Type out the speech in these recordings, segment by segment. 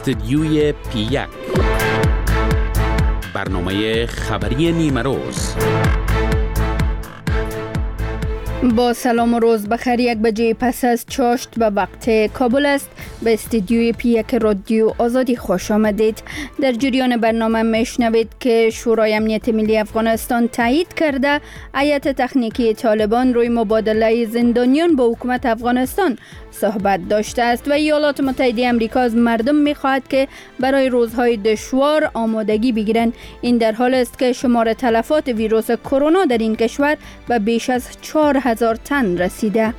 استدیوی پی1 برنامه خبری نیمه روز. با سلام و روز بخیر. 1 بجه پس از چاشت به وقت کابل است. به استدیوی پی1 رادیو آزادی خوش آمدید. در جریان برنامه میشنوید که شورای امنیت ملی افغانستان تایید کرده هیئت تکنیکی طالبان روی مبادله زندانیان با حکومت افغانستان صحبت داشته است و ایالات متحده آمریکا از مردم می‌خواهد که برای روزهای دشوار آمادگی بگیرند. این در حال است که شمار تلفات ویروس کرونا در این کشور به بیش از 4000 تن رسیده.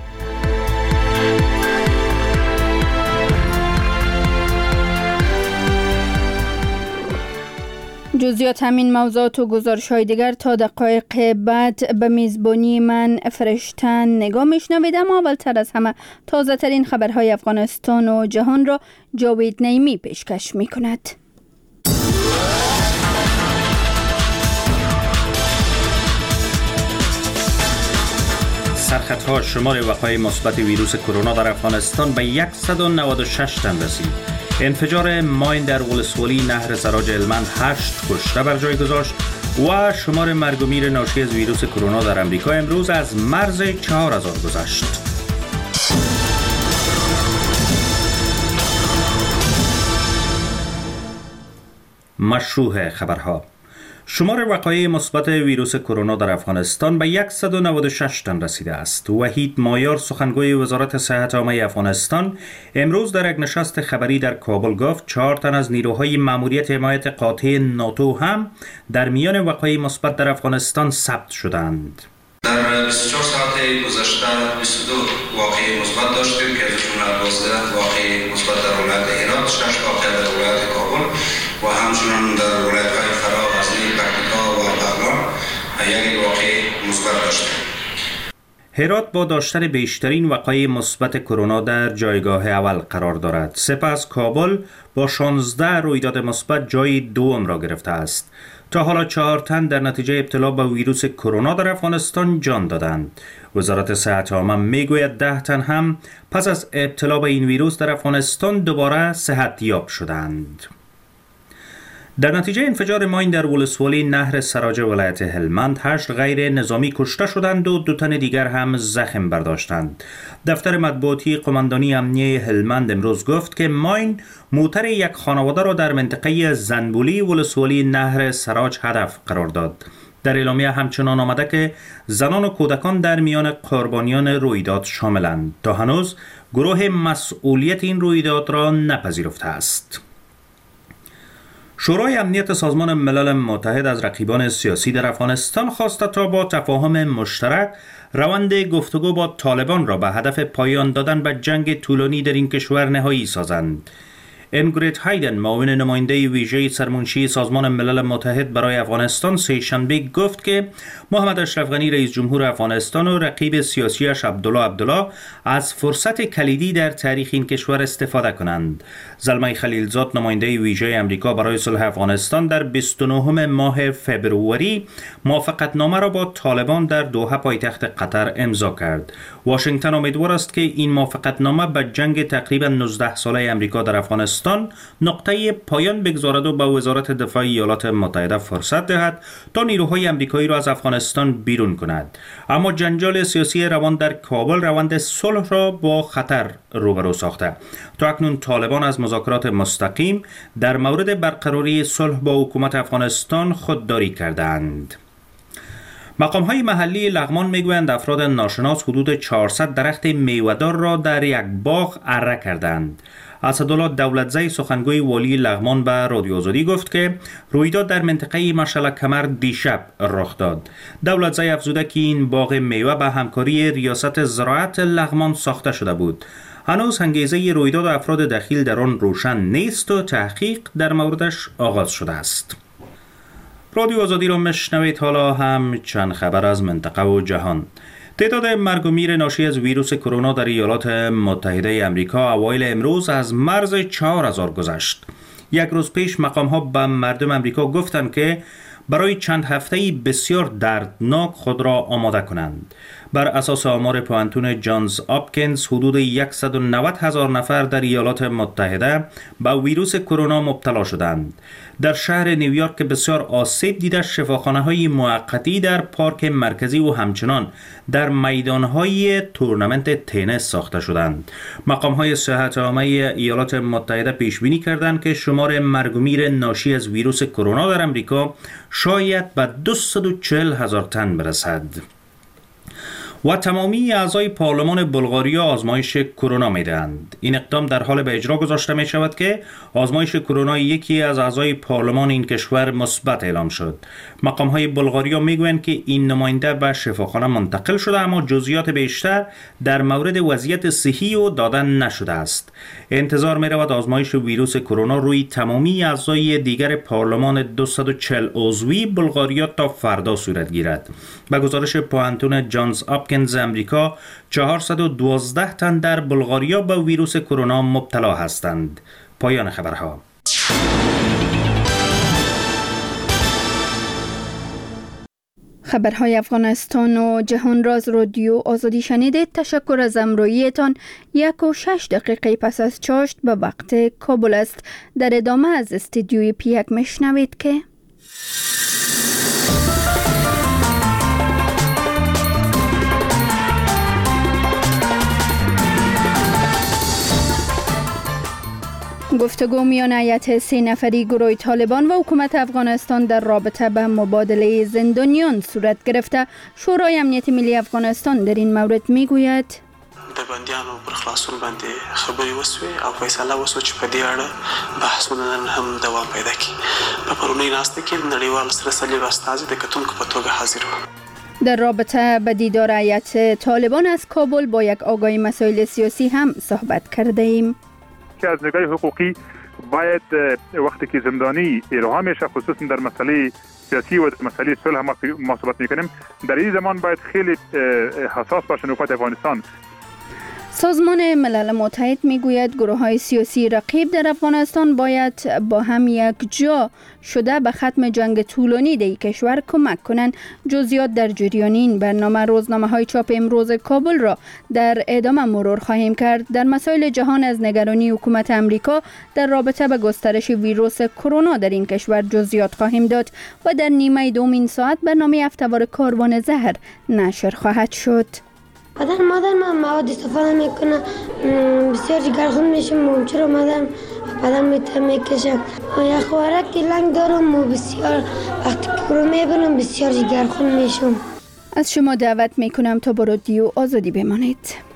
جزئیات همین موضوعات و گزارش‌های دیگر تا دقایق بعد به میزبانی من فرشتن نگاه میشنوید. اما اولتر از همه تازه ترین خبرهای افغانستان و جهان را جاوید نعیمی پیشکش میکند. سرخطها شمار وقایع مثبت ویروس کرونا در افغانستان به 196 تن رسید. انفجار ماین در ولسوالی نهر سراج هلمند 8 کشته بر جای گذاشت و شمار مرگ و میر ناشی از ویروس کرونا در امریکا امروز از مرز 4000 گذشت. مشروع خبرها. شمار وقایع مثبت ویروس کرونا در افغانستان به 196 تن رسیده است. وحید مایار سخنگوی وزارت صحت عامه افغانستان امروز در یک نشست خبری در کابل گفت 4 تن از نیروهای ماموریت حمایت قاطع ناتو هم در میان وقایع مثبت در افغانستان ثبت شدند. در 24 ساعت گذشته 22 واقعه مثبت داشتیم که ازشون 12 واقعه مثبت در ولایت هرات، 6 واقعه در ولایت کابل و همچنین در ولایت‌های فرا، غزنی، پکتیکا و بغلان یک واقعه مثبت داشتیم. هرات با داشتن بیشترین وقایع مثبت کرونا در جایگاه اول قرار دارد. سپس کابل با 16 رویداد مثبت جای دوم را گرفته است. تا حالا 4 تن در نتیجه ابتلا به ویروس کرونا در افغانستان جان دادند. وزارت صحت عامه میگوید 10 تن هم پس از ابتلا به این ویروس در افغانستان دوباره صحت یاب شدند. در نتیجه انفجار ماین در ولسوالی نهر سراج ولایت هلمند 8 غیر نظامی کشته شدند و 2 تن دیگر هم زخم برداشتند. دفتر مطبوعاتی قماندانی امنیه هلمند امروز گفت که ماین موتر یک خانواده را در منطقه زنبولی ولسوالی نهر سراج هدف قرار داد. در اعلامیه همچنان آمده که زنان و کودکان در میان قربانیان رویداد شاملند. تا هنوز گروه مسئولیت این رویداد را نپذیرفته است. شورای امنیت سازمان ملل متحد از رقیبان سیاسی در افغانستان خواسته تا با تفاهم مشترک روند گفتگو با طالبان را به هدف پایان دادن به جنگ طولانی در این کشور نهایی سازند. انگریت هایدن، معاون نماینده ویژه سرمنشی سازمان ملل متحد برای افغانستان، سه‌شنبه گفت که محمد اشرف غنی رئیس جمهور افغانستان و رقیب سیاسیش عبدالله از فرصت کلیدی در تاریخ این کشور استفاده کنند. زلمه خلیلزاد، نماینده ویژه امریکا برای صلح افغانستان، در 29 ماه فبروری موافقتنامه را با طالبان در دوحه پایتخت قطر امضا کرد. واشنگتن امیدوار است که این موافقتنامه به جنگ تقریبا 19 ساله امریکا در افغانستان نقطه پایان بگذارد و به وزارت دفاع ایالات متحده فرصت دهد تا نیروهای امریکایی را از افغانستان بیرون کند. اما جنجال سیاسی روان در کابل روند صلح را با خطر روبرو ساخته. تا اکنون طالبان از مذاکرات مستقیم در مورد برقراری صلح با حکومت افغانستان خودداری کردند. مقام‌های محلی لغمان میگویند افراد ناشناس حدود 400 درخت میوه‌دار را در یک باغ اره کردند. اسدالله دولتزی، سخنگوی والی لغمان، به رادیو آزادی گفت که رویداد در منطقه مشعل کمر دیشب رخ داد. دولتزی افزوده که این باغ میوه به همکاری ریاست زراعت لغمان ساخته شده بود. هنوز انگیزه رویداد و افراد دخیل در آن روشن نیست و تحقیق در موردش آغاز شده است. رادیو آزادی را میشنوید. حالا هم چند خبر از منطقه و جهان. تعداد مرگ و میر ناشی از ویروس کرونا در ایالات متحده آمریکا اوایل امروز از مرز 4000 گذشت. یک روز پیش مقام‌ها به مردم آمریکا گفتند که برای چند هفته‌ای بسیار دردناک خود را آماده کنند. بر اساس آمار پوهنتون جانز آپکینز حدود 190,000 نفر در ایالات متحده به ویروس کرونا مبتلا شدند. در شهر نیویورک که بسیار آسیب دیده، شفاخانه‌های موقتی در پارک مرکزی و همچنان در میدان‌های تورنمنت تنیس ساخته شدند. مقام‌های صحت عامه ایالات متحده پیش بینی کردند که شمار مرگ و میر ناشی از ویروس کرونا در امریکا شاید به 240,000 تن برسد. و تمامی اعضای پارلمان بلغاریا آزمایش کرونا میدهند. این اقدام در حال به اجرا گذاشته می شود که آزمایش کرونا یکی از اعضای پارلمان این کشور مثبت اعلام شد. مقام های بلغاریا میگویند که این نماینده به شفاخانه منتقل شده، اما جزئیات بیشتر در مورد وضعیت صحی او دادن نشده است. انتظار می رود آزمایش ویروس کرونا روی تمامی اعضای دیگر پارلمان 240 عضوی بلغاریا تا فردا صورت گیرد. به گزارش پوهنتون جانز آپکینز امریکا، 412 تن در بلغاریا به ویروس کرونا مبتلا هستند. پایان خبرها. خبرهای افغانستان و جهان راز رادیو آزادی شنیدید. تشکر از همراهیتان. 1:06 دقیقه پس از چاشت به وقت کابل است. در ادامه از استودیوی پیک میشنوید که گفتگو میان هیئت 3 نفری گروه طالبان و حکومت افغانستان در رابطه به مبادله زندانیان صورت گرفته. شورای امنیت ملی افغانستان در این مورد میگوید د بندیانو پر خلاصون باندې خبرې وسوي او فیصله وسو چې په دې اړه بحثونه نن هم دوام پیدا کړي. په پرونی ناسته کې نړیوال سره صلیب استازي د کتونکو په توګه حاضر وو. در رابطه به دیدار هیئت طالبان از کابل با یک آگاه مسائل سیاسی هم صحبت کرده ایم. که از نگاه حقوقی باید وقتی که زندانی ایرها میشه، خصوصا در مسئله سیاسی و در مسئله صلح ما صحبت میکنیم، در این زمان باید خیلی حساس باشه حکومت افغانستان. سازمان ملل متحد میگوید گروه‌های سیاسی رقیب در افغانستان باید با هم یک جا شده به ختم جنگ طولانی در کشور کمک کنند. جزئیات در جریان این برنامه روزنامه‌های چاپ امروز کابل را در ادامه مرور خواهیم کرد. در مسائل جهان از نگرانی حکومت امریکا در رابطه به گسترش ویروس کرونا در این کشور جزئیات خواهیم داد و در نیمه دوم این ساعت برنامه هفته‌وار کاروان زهر نشر خواهد شد. مادر من مواد استفاده میکنه، بسیار جگرخون میشم و چرا مادر بدن میکشم. یک خوارک لنگ دارم و بسیار وقتی که رو میبینم بسیار جگرخون میشم. از شما دعوت میکنم تا با رادیو آزادی بمانید.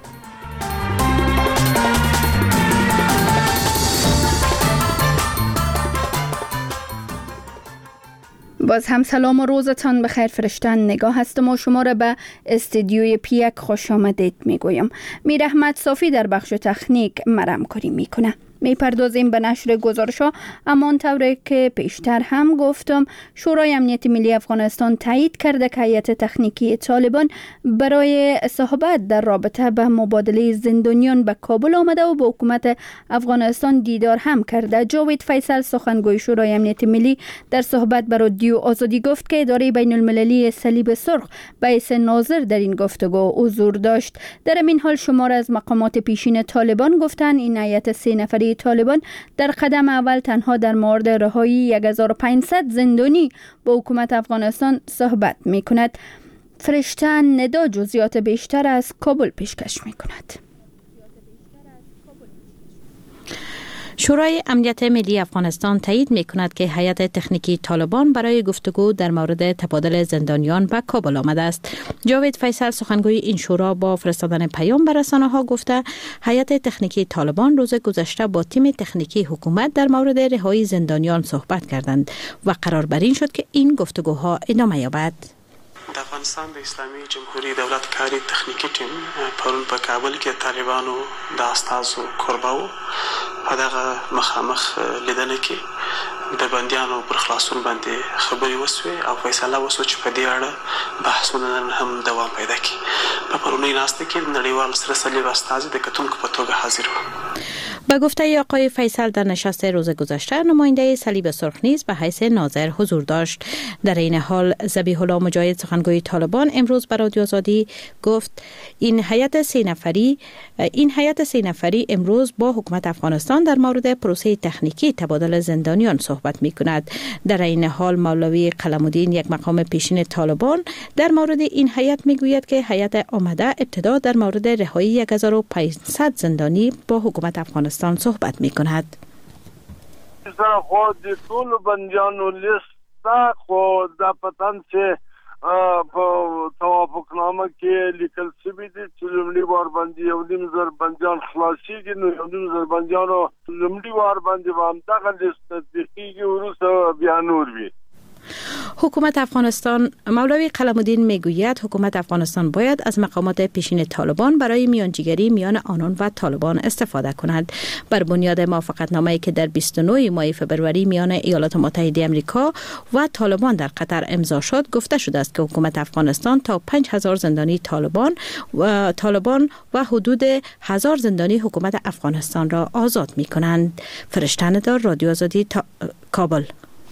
باز هم سلام و روزتان بخیر فرشتن. نگاه هستم و شما را به استودیوی پیک خوش آمدید میگویم. میر احمد صافی در بخش تکنیک مرمکاری میکنه. میپردازیم به نشر گزارش‌ها. اما طوری که پیشتر هم گفتم، شورای امنیت ملی افغانستان تایید کرده که هیئت تکنیکی طالبان برای صحبت در رابطه به مبادله زندانیان به کابل آمده و با حکومت افغانستان دیدار هم کرده. جاوید فیصل سخنگوی شورای امنیت ملی در صحبت با رادیو آزادی گفت که اداره بین المللی صلیب سرخ به حیث ناظر در این گفتگو حضور داشت. در این حال شمار از مقامات پیشین طالبان گفتند این هیئت 3 نفری طالبان در قدم اول تنها در مورد رهایی 1500 زندانی با حکومت افغانستان صحبت می کند. فرشتن ندا جزئیات بیشتر از کابل پیشکش می کند. شورای امنیت ملی افغانستان تایید می کند که هیئت تکنیکی طالبان برای گفتگو در مورد تبادل زندانیان به کابل آمده است. جاوید فیصل سخنگوی این شورا با فرستادن پیام به رسانه‌ها گفته هیئت تکنیکی طالبان روز گذشته با تیم تکنیکی حکومت در مورد رهایی زندانیان صحبت کردند و قرار بر این شد که این گفتگوها ادامه یابد. د افغانستان د اسلامي جمهوریت دولت کاری تخنیکی تیم پرون په کابل کې طالبانو د استازو کوربه وو. په دغه مخامخ لیدنه کې د بندیانو پر خلاصون باندې خبرې وسوي او فیصله وسو چې په دې اړه بحثونه نن هم دوام پیدا کړي. په پرونی ناسته کې نړیوال سره صلیب استازي د کتونکو په توګه حاضر وو. به گفته آقای فیصل در نشست روز گذشته نماینده صلیب سرخ نیز به حیث ناظر حضور داشت. در این حال ذبیح الله مجاهد سخنگوی طالبان امروز به رادیو آزادی گفت این هیئت 3 نفری امروز با حکومت افغانستان در مورد پروسه تکنیکی تبادل زندانیان صحبت می کند. در این حال مولوی قلم‌الدین یک مقام پیشین طالبان در مورد این هیئت می گوید که هیئت آمده ابتدا در مورد رهایی 1500 زندانی با حکومت افغانستان صحبت می کند. خود طول بندیان و لیستا خود دا پتن چه توافق نامه که لیکل سوی دی چه لمدی بار بندی یو نیم زر بندیان خلاصی گی نو یو نیم زر بندیان رو لمدی بار بندی و هم دقل لیست دیخی گی و روز بیانور بی. حکومت افغانستان مولوی قلم‌الدین میگوید حکومت افغانستان باید از مقامات پیشین طالبان برای میانجیگری میان آنان و طالبان استفاده کند. بر بنیاد موافقتنامه‌ای که در 29 ماه فبروری میان ایالات متحده آمریکا و طالبان در قطر امضا شد، گفته شده است که حکومت افغانستان تا 5000 زندانی طالبان و حدود 1000 زندانی حکومت افغانستان را آزاد می‌کنند. فرشته ندار، رادیو آزادی، کابل.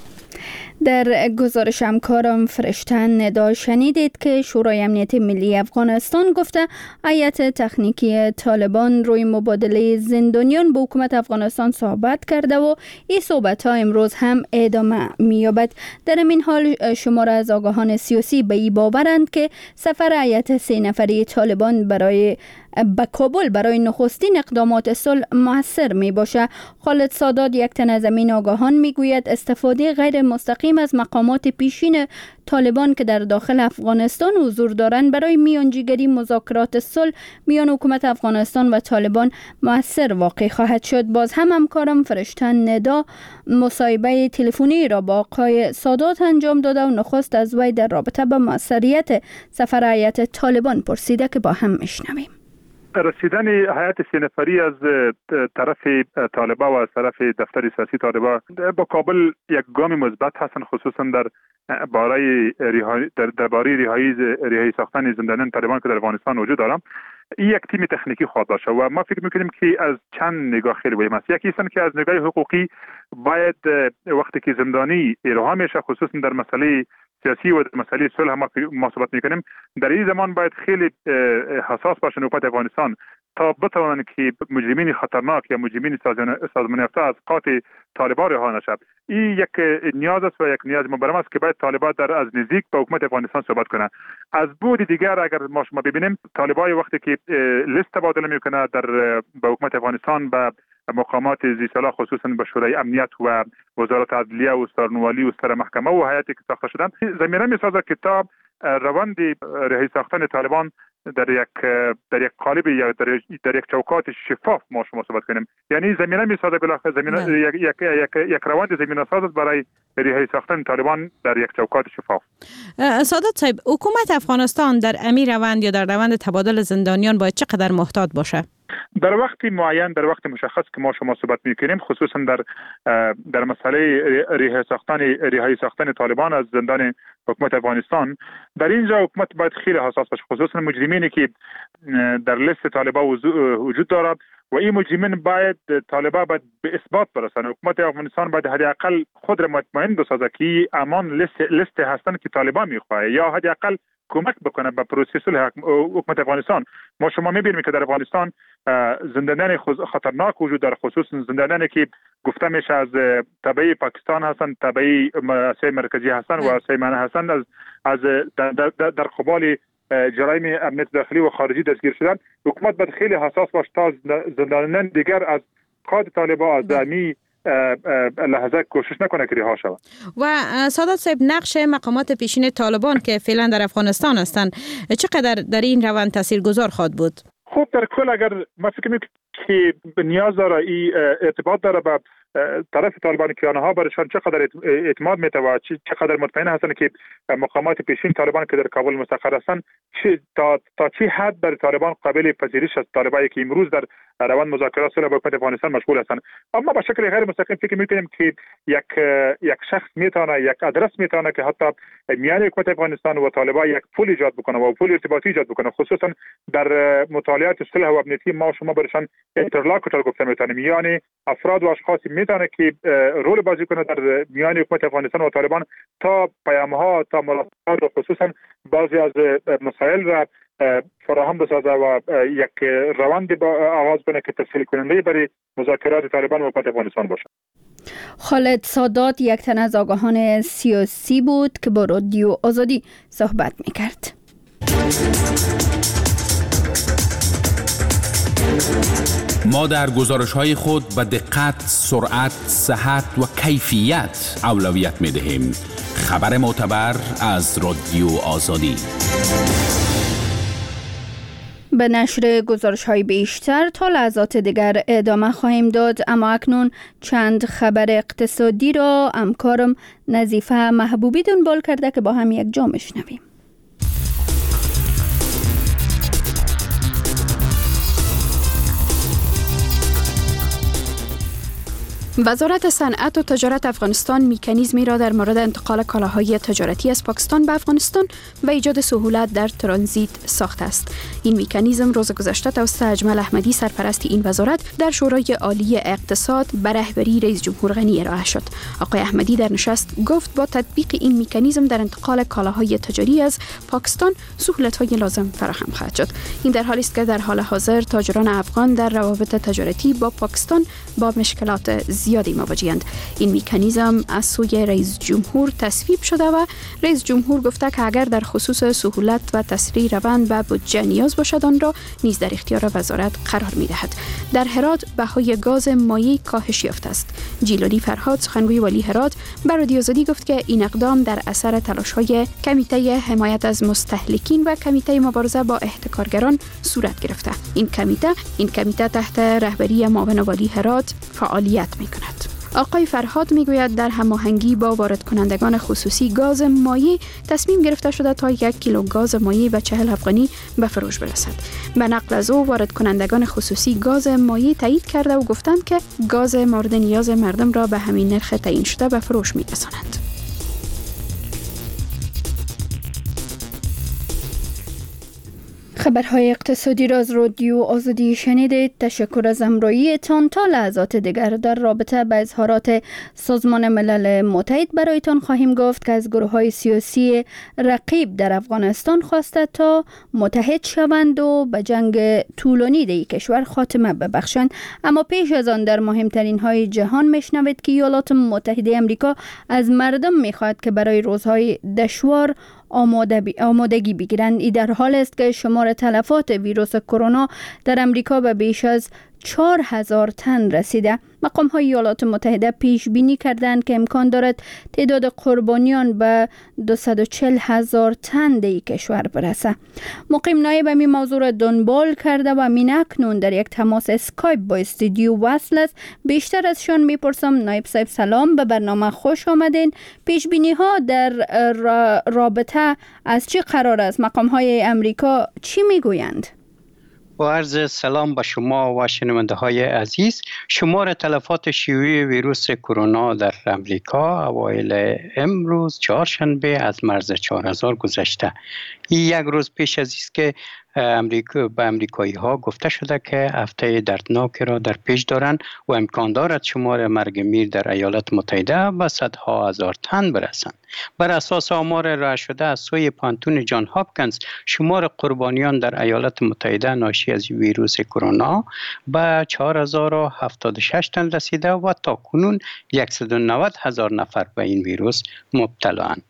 در گزارش همکارم فرشته ندا شنیدید که شورای امنیت ملی افغانستان گفته هیئت تکنیکی طالبان روی مبادله زندانیان با حکومت افغانستان صحبت کرده و این صحبت‌ها امروز هم ادامه می‌یابد. در این حال شمار از آگاهان سیاسی به این باورند که سفر هیئت 3 نفری طالبان به کابل برای نخستین اقدامات صلح موثر می باشه. خالد سادات، یک تن از این آگاهان، می گوید استفاده غیر مستقیم از مقامات پیشین طالبان که در داخل افغانستان حضور دارند برای میانجیگری مذاکرات صلح میان حکومت افغانستان و طالبان موثر واقع خواهد شد. باز هم همکارم فرشته ندا مصاحبه تلفنی را با آقای سادات انجام داده و نخست از وی در رابطه با موثریت سفر هیئت طالبان پرسیده که با هم میشنویم. رسیدن هیئت 3 نفری از طرف طالبان و از طرف دفتر سیاسی طالبان با کابل یک گام مثبت هستند، خصوصا در باره رهایی ساختن زندانیان طالبان که در افغانستان وجود دارند. این یک تیم تکنیکی خواهد داشت و ما فکر میکنیم که از چند نگاه خیلی مهم است. یکی است که از نگاه حقوقی باید وقتی که زندانی ایرها میشه، خصوصا در مسئله سیاسی و مسئله صلح ما صحبت میکنیم، در این زمان باید خیلی حساس باشه حکومت افغانستان تا بتوانند که مجرمین خطرناک یا مجرمین سازمان یافته از قاطع طالبان رها نشد. این یک نیاز است و یک نیاز مبرم است که باید طالبان از نزدیک با حکومت افغانستان صحبت کنند. از بود دیگر اگر ما شما ببینیم، طالبان وقتی که لیست تبادله میکنه با حکومت افغانستان به مقامات ذی‌صلاح، خصوصا به شورای امنیت و وزارت عدلیه و سرنوالی و سر محکمه و هیئتی که ساخته شدن، زمینه میسازد که تا روند رهایی ساختن طالبان در یک قالب یا در یک چوکات شفاف ما شما صحبت کنیم. یعنی زمینه میسازد بالاخره زمینه یک روند زمینه سازد برای رهایی ساختن طالبان در یک چوکات شفاف. سادات صاحب، حکومت افغانستان در امیر روند یا در روند تبادل زندانیان باید چقدر محتاط باشه؟ در وقت معین، در وقت مشخص که ما شما صحبت میکنیم، خصوصا در مسئله رهایی ساختن طالبان از زندان حکومت افغانستان، در اینجا حکومت باید خیلی حساس باشه، خصوصا مجرمینی که در لیست طالبان وجود دارد و این مجرمین باید طالبان باید به اثبات برسند. حکومت افغانستان باید حداقل خود را مطمئن بسازد که امان لیست هستن که طالبان میخواه یا حداقل کمک بکنه به پروسه صلح حکومت افغانستان. ما شما میبینیم که در افغانستان زندانیان خطرناک وجود داره، خصوصا زندانیانی که گفته میشه از تبعی پاکستان هستن، تبعی آسیای مرکزی هستن و آسیای منطقه هستن، از در قبال جرایم امنیت داخلی و خارجی دستگیر شدن. حکومت باید خیلی حساس باشه تا زندانیان دیگر از قاد طالبان از دمی لحظه کوشش نکنه که رها شود. و سادات صاحب، نقش مقامات پیشین طالبان که فعلا در افغانستان هستند چقدر در این روند تاثیرگذار خواهد بود؟ خب در کل اگر ما فکر میکنم که نیاز داره ارتباط داره به طرف طالبان که آنها برشان چقدر اعتماد میته و چقدر مطمئن هستند که مقامات پیشین طالبان که در کابل مستقر هستند تا چه حد در طالبان قابل پذیرش است طالبانی که امروز در روند مذاکرات صلح با حکومت افغانستان مشغول هستند. اما به شکل غیر مستقیم فکر میکنیم که یک شخص میتونه یک آدرس میتونه که حتی میان حکومت افغانستان و طالبان یک پل ایجاد بکنه و پل ارتباطی ایجاد بکنه، خصوصا در مطالعات صلح و امنیتی ما شما برشان اینترلاکوتور گفته میتونیم، یعنی افراد و اشخاص میتونه که رول بازی کنه در میان حکومت افغانستان و طالبان تا پیام‌ها تا ملاقات و خصوصا بعضی از مسائل را فراهم بسازه و یک روند آغاز کنه که تسهیل کننده برای مذاکرات طالبان و حکومت افغانستان باشه. خالد سادات یک تن از آگاهان سیاسی بود که با رادیو آزادی صحبت میکرد. ما در گزارش‌های خود به دقت، سرعت، صحت و کیفیت اولویت می‌دهیم. خبر معتبر از رادیو آزادی. به نشر گزارش‌های بیشتر تا لحظات دیگر ادامه خواهیم داد، اما اکنون چند خبر اقتصادی را همکارم نظیفه محبوبی دنبال کرده که با هم یک جا میشنویم. وزارت صنعت و تجارت افغانستان مکانیزمی را در مورد انتقال کالاهای تجارتی از پاکستان به افغانستان و ایجاد سهولت در ترانزیت ساخته است. این مکانیزم روز گذشته توسط اجمل احمدی سرپرست این وزارت در شورای عالی اقتصاد به رهبری رئیس جمهور غنی ارائه شد. آقای احمدی در نشست گفت با تطبیق این مکانیزم در انتقال کالاهای تجاری از پاکستان سهولت‌های لازم فراهم خواهد شد. این در حالی است که در حال حاضر تاجران افغان در روابط تجارتی با پاکستان با مشکلات زیادی مواجه‌اند. این مکانیزم از سوی رئیس جمهور تصویب شده و رئیس جمهور گفته که اگر در خصوص سهولت و تسریع روند به بودجه نیاز باشد آن را نیز در اختیار وزارت قرار می‌دهد. در هرات بهای گاز مایع کاهش یافته است. جیلانی فرهاد سخنگوی والی هرات به رادیو آزادی گفت که این اقدام در اثر تلاش‌های کمیته حمایت از مستهلکین و کمیته مبارزه با احتکارگران صورت گرفته. این کمیته تحت رهبری معاون والی هرات فعالیت می‌کند. آقای فرهاد میگوید در هماهنگی با وارد کنندگان خصوصی گاز مایع تصمیم گرفته شده تا 1 کیلو گاز مایع به 40 افغانی به فروش برسد. به نقل از او وارد کنندگان خصوصی گاز مایع تایید کرده و گفتند که گاز مورد نیاز مردم را به همین نرخ تعیین شده به فروش میرسانند. خبرهای اقتصادی را از رادیو آزادی شنیدید. تشکر از همراهیتان. تا لحظات دیگر در رابطه با اظهارات سازمان ملل متحد برایتان خواهیم گفت که از گروه‌های سیاسی رقیب در افغانستان خواسته تا متحد شوند و به جنگ طولانی در کشور خاتمه ببخشند. اما پیش از آن در مهمترین های جهان میشنوید که ایالات متحده آمریکا از مردم میخواهد که برای روزهای دشوار آمادگی بگیرند. این در حال است که شمار تلفات ویروس کرونا در امریکا به بیش از 4000 تن رسیده. مقام های ایالات متحده پیش بینی کردند که امکان دارد تعداد قربانیان به 240,000 تن در کشور برسه. مقیم نایب این موضوع را دنبال کرده و من اکنون در یک تماس اسکایپ با استودیو وصل است. بیشتر از شان میپرسم. نایب صاحب سلام، به برنامه خوش آمدین. پیش بینی ها در رابطه از چی قرار است؟ مقام های امریکا چی میگویند؟ با عرض سلام به شما و شنونده های عزیز. شمار تلفات شیوعی ویروس کرونا در امریکا اوایل امروز چهارشنبه از مرز 4000 گذشته. این یک روز پیش از است که به امریکایی ها گفته شده که هفته دردناکی را در پیش دارند و امکان دارد شمار مرگ میر در ایالات متحده به صدها هزار تن برسند. بر اساس آمار ارائه شده از سوی پانتون جان هاپکینز، شمار قربانیان در ایالات متحده ناشی از ویروس کرونا به 4076 تن رسیده و تا کنون 190,000 نفر به این ویروس مبتلا اند.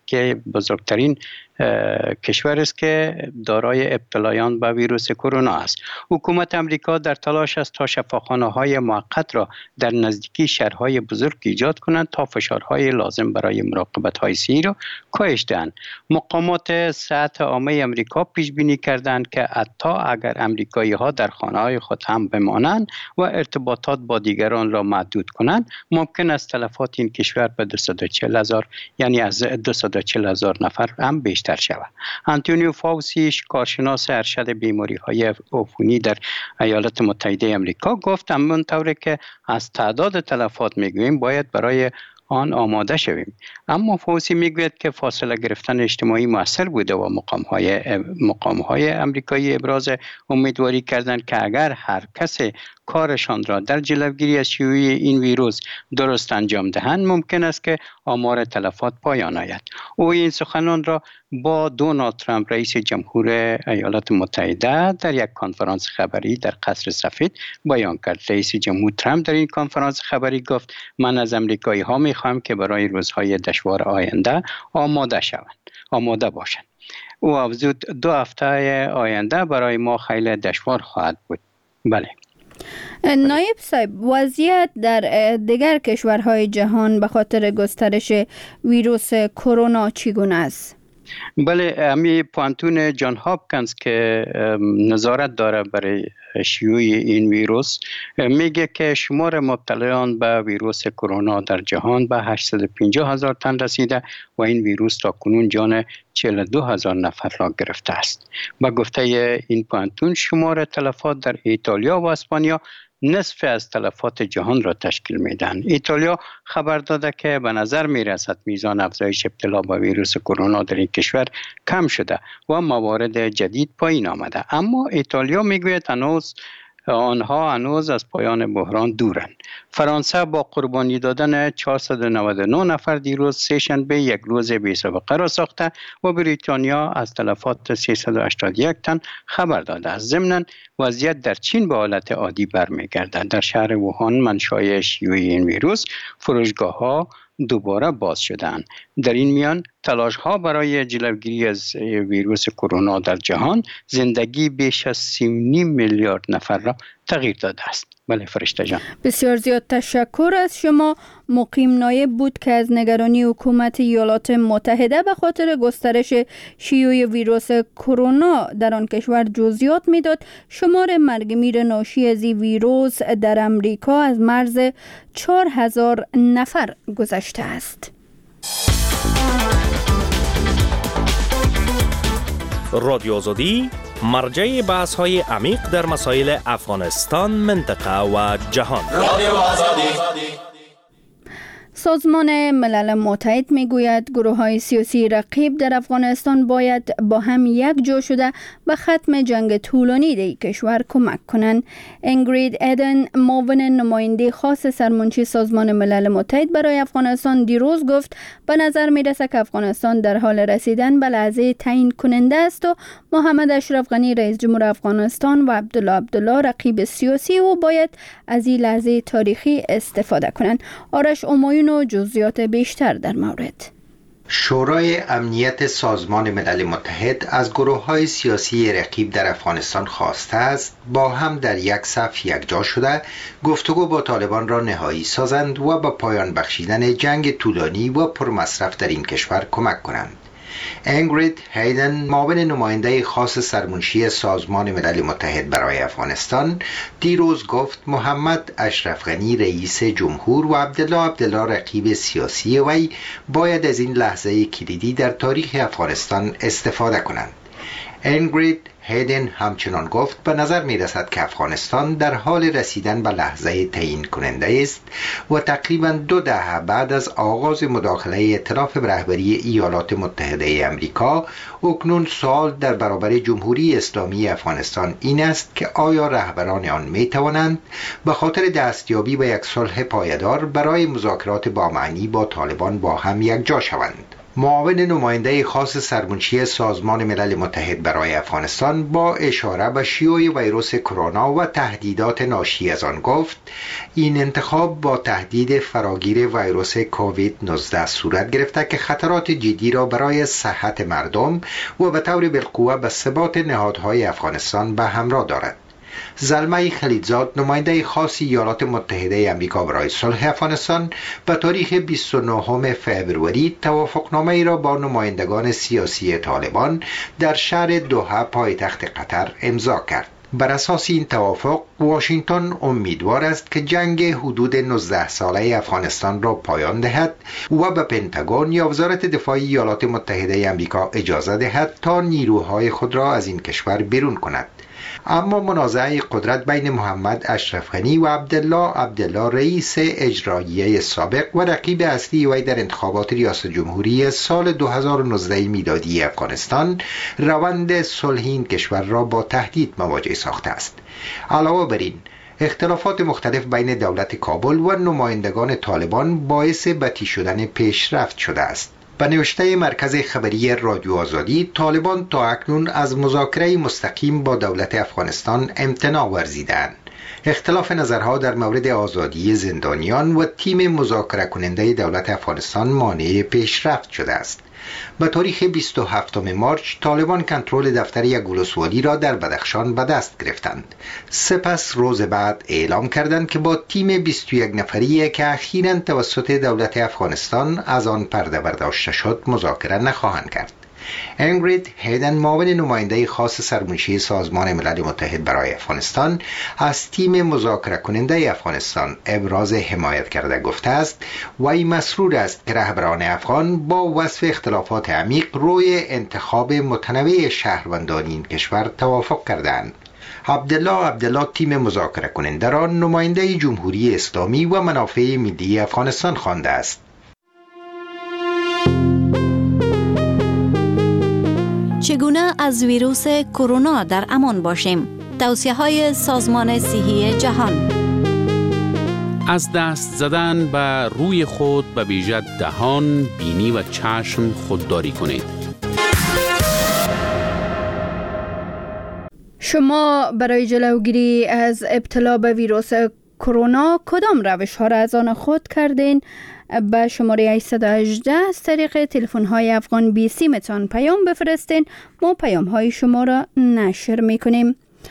که بزرگترین کشور است که دارای ابتلایان به ویروس کرونا است. حکومت امریکا در تلاش است تا شفاخانه‌های موقت را در نزدیکی شهرهای بزرگ ایجاد کنند تا فشارهای لازم برای مراقبت‌های صحی را کاهش دهند. مقامات صحت عامه امریکا پیش بینی کردند که حتی اگر امریکایی‌ها در خانه‌های خود هم بمانند و ارتباطات با دیگران را محدود کنند، ممکن است تلفات این کشور به 240,000 یعنی از 240,000 نفر هم بیشتر شود. آنتونیو فاوسی، کارشناس ارشد بیماری‌های عفونی در ایالات متحده آمریکا گفت همانطور که از تعداد تلفات میگوییم باید برای آن آماده شویم. اما فوسی میگوید که فاصله گرفتن اجتماعی مؤثر بوده و مقام‌های امریکایی ابراز امیدواری کردند که اگر هر کس کارشان را در جلوگیری از شیوع این ویروس درست انجام دهند ممکن است که آمار تلفات پایان آید. او این سخنان را با دونالد ترامپ رئیس جمهور ایالات متحده در یک کنفرانس خبری در قصر سفید بیان کرد. رئیس جمهور ترامپ در این کنفرانس خبری گفت من از امریکایی ها میخواهم که برای روزهای دشوار آینده آماده باشند. او افزود 2 هفته آینده برای ما خیلی دشوار خواهد بود. بله. نایب صاحب، وضعیت در دیگر کشورهای جهان به خاطر گسترش ویروس کرونا چگونه است؟ بله، امی پوانتون جان هاپکینز که نظارت داره برای شیوع این ویروس میگه که شمار مبتلایان به ویروس کرونا در جهان به 850,000 تن رسیده و این ویروس تا کنون جان 42,000 نفر را گرفته است. با گفته این پوانتون شمار تلفات در ایتالیا و اسپانیا نصف از تلفات جهان را تشکیل میدن. ایتالیا خبر داده که به نظر میرسد میزان افزایش ابتلا به ویروس کرونا در این کشور کم شده و موارد جدید پایین آمده، اما ایتالیا میگوید آنها هنوز از پایان بحران دورند. فرانسه با قربانی دادن 499 نفر دیروز سه‌شنبه یک روز بی‌سابقه را ساخته و بریتانیا از تلفات 381 تن خبر داده است. ضمناً وضعیت در چین به حالت عادی برمیگردد. در شهر ووهان منشأ شیوع این ویروس فروشگاه‌ها دوباره باز شدند. در این میان تلاش‌ها برای جلوگیری از ویروس کرونا در جهان زندگی بیش از 3.5 میلیارد نفر را تغییر داده است. بله فرشته جان. بسیار زیاد تشکر از شما. مقیم نایب بود که از نگرانی حکومت ایالات متحده به خاطر گسترش شیوع ویروس کرونا در آن کشور جزئیات میداد. شمار مرگ میر ناشی از این ویروس در امریکا از مرز 4,000 نفر گذشته است. رادیو آزادی مرجع بحث‌های عمیق در مسائل افغانستان، منطقه و جهان. رادیو آزادی. سازمان ملل متحد میگوید گروه‌های سیاسی رقیب در افغانستان باید با هم یک جا شده به ختم جنگ طولانی در کشور کمک کنند. اینگرید ایدن، معاون نماینده خاص سرمنشی سازمان ملل متحد برای افغانستان دیروز گفت به نظر میرسه که افغانستان در حال رسیدن به لحظه تعیین کننده است و محمد اشرف غنی رئیس جمهور افغانستان و عبدالله رقیب سیاسی او باید از این لحظه تاریخی استفاده کنند. آرش امایون و جزئیات بیشتر در مورد. شورای امنیت سازمان ملل متحد از گروه‌های سیاسی رقیب در افغانستان خواسته است با هم در یک صف یکجا شده گفتگو با طالبان را نهایی سازند و با پایان بخشیدن جنگ طولانی و پرمصرف در این کشور کمک کنند. اینگرید هیدن، معاون نماینده خاص سرمنشی سازمان ملل متحد برای افغانستان، دیروز گفت محمد اشرف غنی رئیس جمهور و عبدالله رقیب سیاسی وی باید از این لحظه کلیدی در تاریخ افغانستان استفاده کنند. اینگرید هیدن همچنان گفت به نظر می رسد که افغانستان در حال رسیدن به لحظه تعیین کننده است و تقریباً 2 دهه بعد از آغاز مداخله ائتلاف به رهبری ایالات متحده آمریکا، اکنون سوال در برابر جمهوری اسلامی افغانستان این است که آیا رهبران آن می توانند به خاطر دستیابی به یک صلح پایدار برای مذاکرات با معنی با طالبان با هم یکجا شوند. معاون نماینده خاص سرمنشی سازمان ملل متحد برای افغانستان با اشاره به شیوع ویروس کرونا و تهدیدات ناشی از آن گفت این انتخاب با تهدید فراگیر ویروس کووید 19 صورت گرفته که خطرات جدی را برای صحت مردم و به طور بالقوه به ثبات نهادهای افغانستان به همراه دارد. زلمه خلیلزاد نماینده خاص ایالات متحده آمریکا برای صلح افغانستان به تاریخ 29 فوریه توافقنامه را با نمایندگان سیاسی طالبان در شهر دوحه پایتخت قطر امضا کرد. بر اساس این توافق واشنگتن امیدوار است که جنگ حدود 19 ساله افغانستان را پایان دهد و به پنتاگون یا وزارت دفاع ایالات متحده آمریکا اجازه دهد تا نیروهای خود را از این کشور بیرون کند. اما منازعه قدرت بین محمد اشرف غنی و عبدالله رئیس اجراییه سابق و رقیب اصلی وی در انتخابات ریاست جمهوری سال 2019 میلادی افغانستان روند صلح این کشور را با تهدید مواجه ساخته است. علاوه بر این اختلافات مختلف بین دولت کابل و نمایندگان طالبان باعث بطی شدن پیشرفت شده است. به نوشته مرکز خبری رادیو آزادی، طالبان تا اکنون از مذاکره مستقیم با دولت افغانستان امتناع ورزیدند. اختلاف نظرها در مورد آزادی زندانیان و تیم مذاکره کننده دولت افغانستان مانع پیشرفت شده است. به تاریخ 27 مارچ طالبان کنترل دفتر یک ولسوالی را در بدخشان به دست گرفتند. سپس روز بعد اعلام کردند که با تیم 21 نفری که اخیراً توسط دولت افغانستان از آن پرده برداشته شد مذاکره نخواهند کرد. انگرید هیدن معاون نماینده خاص سرمنشی سازمان ملل متحد برای افغانستان از تیم مذاکره کننده افغانستان ابراز حمایت کرده گفته است وی مسرور است که رهبران افغان با وصف اختلافات عمیق روی انتخاب متنوع شهروندان این کشور توافق کردند. عبدالله تیم مذاکره کننده را نماینده جمهوری اسلامی و منافع ملی افغانستان خوانده است. چگونه از ویروس کرونا در امان باشیم؟ توصیه‌های سازمان صحی جهان. از دست زدن به روی خود به ویژه دهان، بینی و چشم خودداری کنید. شما برای جلوگیری از ابتلا به ویروس کرونا کدام روش‌ها را از آن خود کردین؟ به شماره 818 از طریق تلفن‌های افغان بیسی متان پیام بفرستین. ما پیام‌های شما را نشر می‌کنیم.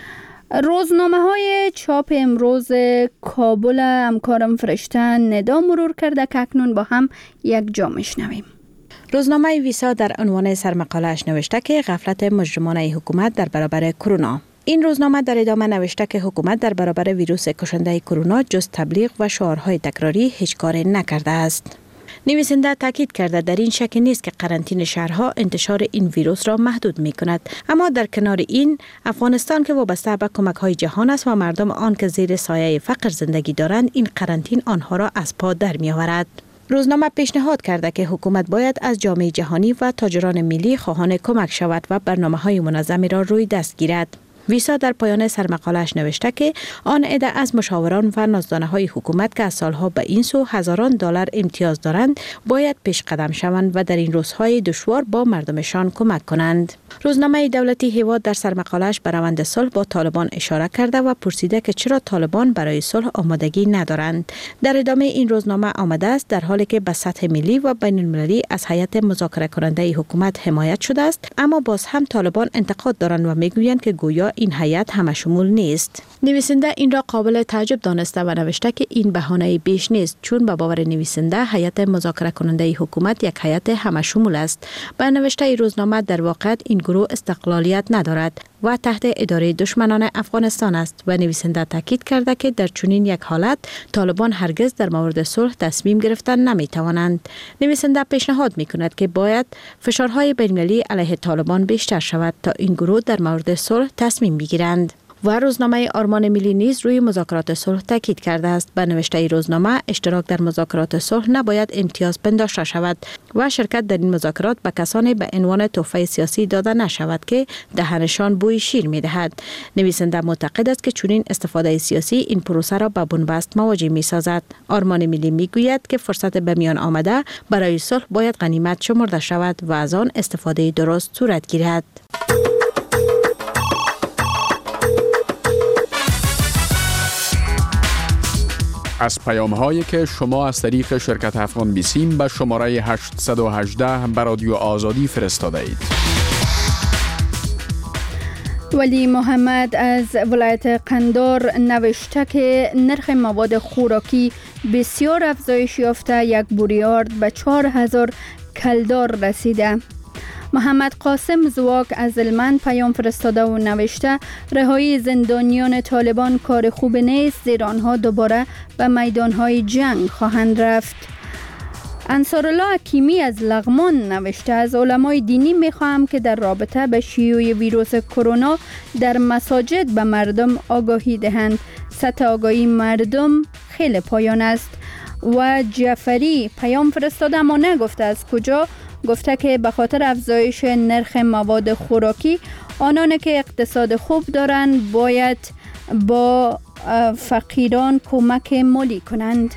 روزنامه‌های چاپ امروز کابل همکارم فرشته ندا مرور کرده که اکنون با هم یک جا میشنویم. روزنامه ویسا در عنوان سرمقاله‌اش نوشته که غفلت مجرمانه حکومت در برابر کرونا. این روزنامه در ادامه نوشته که حکومت در برابر ویروس کشنده کرونا جز تبلیغ و شعارهای تکراری هیچ کاری نکرده است. نویسنده تاکید کرده در این شک نیست که قرنطینه شهرها انتشار این ویروس را محدود می کند، اما در کنار این افغانستان که وابسته به کمک‌های جهان است و مردم آن که زیر سایه فقر زندگی دارند، این قرنطینه آنها را از پا در می آورد. روزنامه پیشنهاد کرده که حکومت باید از جامعه جهانی و تاجران ملی خواهان کمک شود و برنامه‌های منظمی را روی دست گیرد. ویسا در پایان سرمقاله‌اش نوشته که آن عده از مشاوران و نازدانه‌های حکومت که از سالها به این سو هزاران دلار امتیاز دارند باید پیش قدم شوند و در این روزهای دشوار با مردمشان کمک کنند. روزنامه دولتی هیواد در سرمقاله‌اش به روند صلح با طالبان اشاره کرده و پرسیده که چرا طالبان برای صلح آمادگی ندارند. در ادامه این روزنامه آمده است در حالی که به سطح ملی و بین المللی از هیئت مذاکره کننده حکومت حمایت شده است، اما باز هم طالبان انتقاد دارند و میگویند که گویا این هیئت همه شمول نیست. نویسنده این را قابل تعجب دانسته و نوشته که این بهانه بیش نیست، چون به باور نویسنده هیئت مذاکره کننده حکومت یک هیئت همه شمول است. به نوشته روزنامه در واقع این گروه استقلالیت ندارد و تحت اداره دشمنان افغانستان است و نویسنده تاکید کرده که در چنین یک حالت طالبان هرگز در مورد صلح تصمیم گرفتن نمی توانند. نویسنده پیشنهاد می کند که باید فشارهای بین‌المللی علیه طالبان بیشتر شود تا این گروه در مورد صلح تصمیم بگیرند. و روزنامه آرمان ملی نیز روی مذاکرات صلح تاکید کرده است. به نوشته ای روزنامه، اشتراک در مذاکرات صلح نباید امتیاز پنداشته شود و شرکت در این مذاکرات به کسانی به عنوان تحفه سیاسی داده نشود که دهنشان بوی شیر می‌دهد. نویسنده معتقد است که چنین استفاده سیاسی این پروسه را به بنبست مواجه می‌سازد. آرمان ملی می‌گوید که فرصت به میان آمده برای صلح باید غنیمت شمرده شود و از آن استفاده درست صورت گیرد. از پیام‌هایی که شما از طریق شرکت افغان بیسیم به شماره 818 به رادیو آزادی فرستاده اید. ولی محمد از ولایت قندار نوشته که نرخ مواد خوراکی بسیار افزایش یافته، یک بوریارد به 4000 کلدار رسیده. محمد قاسم زواک از هلمند پیام فرستاده و نوشته رهایی زندانیان طالبان کار خوب نیست، زیرا آنها دوباره به میدانهای جنگ خواهند رفت. انصارالله حکیمی از لغمان نوشته از علمای دینی میخواهم که در رابطه به شیوع ویروس کرونا در مساجد به مردم آگاهی دهند. سطح آگاهی مردم خیلی پایان است. و جعفری پیام فرستاده اما نگفته از کجا، گفته که به خاطر افزایش نرخ مواد خوراکی آنان که اقتصاد خوب دارند باید با فقیران کمک مالی کنند.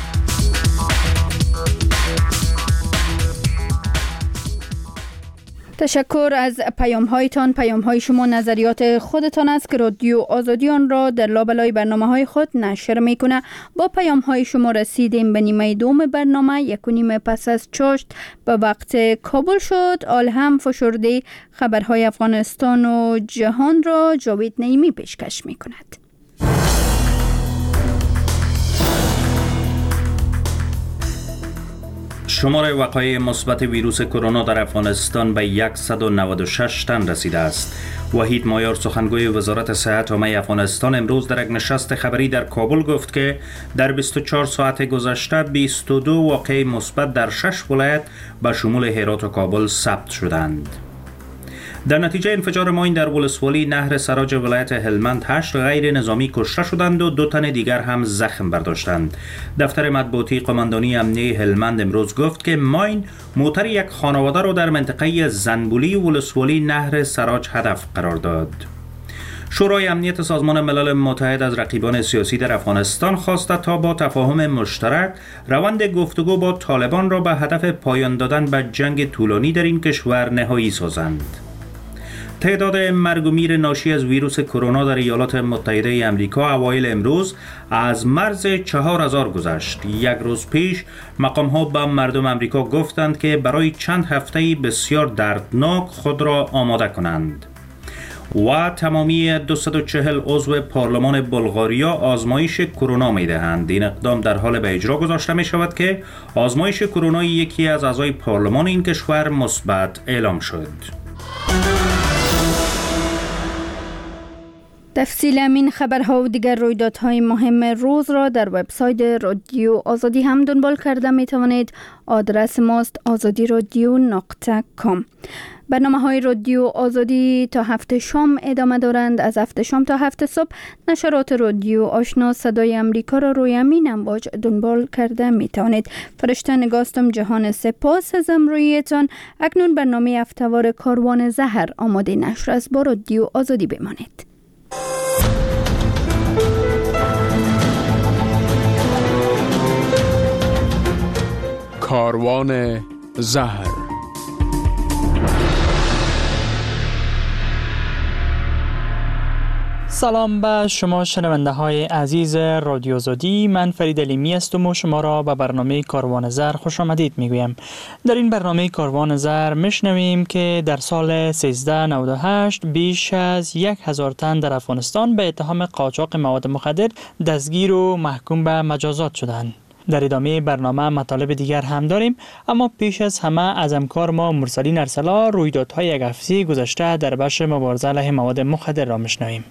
تشکر از پیام‌هایتان. پیام‌های شما نظریات خودتان است که رادیو آزادی آن را در لابلای برنامه‌های خود نشر می‌کند. با پیام‌های شما رسیدیم به نیمه دوم برنامه. 1:30 پس از چاشت به وقت کابل شد. آل هم فشرده خبرهای افغانستان و جهان را جاوید نعیمی پیشکش می‌کند. شمار وقایع مثبت ویروس کرونا در افغانستان به 196 تن رسیده است. وحید مایار سخنگوی وزارت صحت عامه افغانستان امروز در یک نشست خبری در کابل گفت که در 24 ساعت گذشته 22 واقعه مثبت در 6 ولایت به شمول هرات و کابل ثبت شدند. در نتیجه انفجار ماین در ولسوالی نهر سراج ولایت هلمند 8 غیر نظامی کشته شدند و 2 تن دیگر هم زخم برداشتند. دفتر مطبوعاتی قماندانی امنیه هلمند امروز گفت که ماین موتر یک خانواده را در منطقه زنبولی ولسوالی نهر سراج هدف قرار داد. شورای امنیت سازمان ملل متحد از رقیبان سیاسی در افغانستان خواسته تا با تفاهم مشترک روند گفتگو با طالبان را به هدف پایان دادن به جنگ طولانی در این کشور نهایی سازند. تعداد مرگ و میر ناشی از ویروس کرونا در ایالات متحده آمریکا اوایل امروز از مرز 4000 گذشت. یک روز پیش مقام‌ها به مردم آمریکا گفتند که برای چند هفته بسیار دردناک خود را آماده کنند. و تمامی 240 عضو پارلمان بلغاریا آزمایش کرونا می‌دهند. این اقدام در حال به اجرا گذاشته می‌شود که آزمایش کرونا یکی از اعضای پارلمان این کشور مثبت اعلام شد. تفصیل همین خبرها و دیگر رویدادهای مهم روز را در وبسایت رادیو آزادی هم دنبال کرده می توانید. آدرس ماست azadiradyo.com. برنامه‌های رادیو آزادی تا 7 شام ادامه دارند. از 7 شام تا 7 صبح نشرات رادیو آشنا صدای امریکا را روی امین امواج دنبال کرده می توانید. فرشته نگاستم جهان سپاس از امرویتان. اکنون برنامه هفته‌وار کاروان زهر آماده نشر است. با رادیو آزادی بمانید. کاروان زهر. سلام به شما شنونده های عزیز رادیو آزادی. من فرید علیمی هستم و شما را به برنامه کاروان زهر خوش آمدید میگویم. در این برنامه کاروان زهر میشنویم که در سال 1398 بیش از 1000 تن در افغانستان به اتهام قاچاق مواد مخدر دستگیر و محکوم به مجازات شدند. در ادامه برنامه مطالب دیگر هم داریم، اما پیش از همه از همکار ما مرسلین ارسلا رویدادهای یک هفته گذشته در بخش مبارزه علیه مواد مخدر را میشنویم.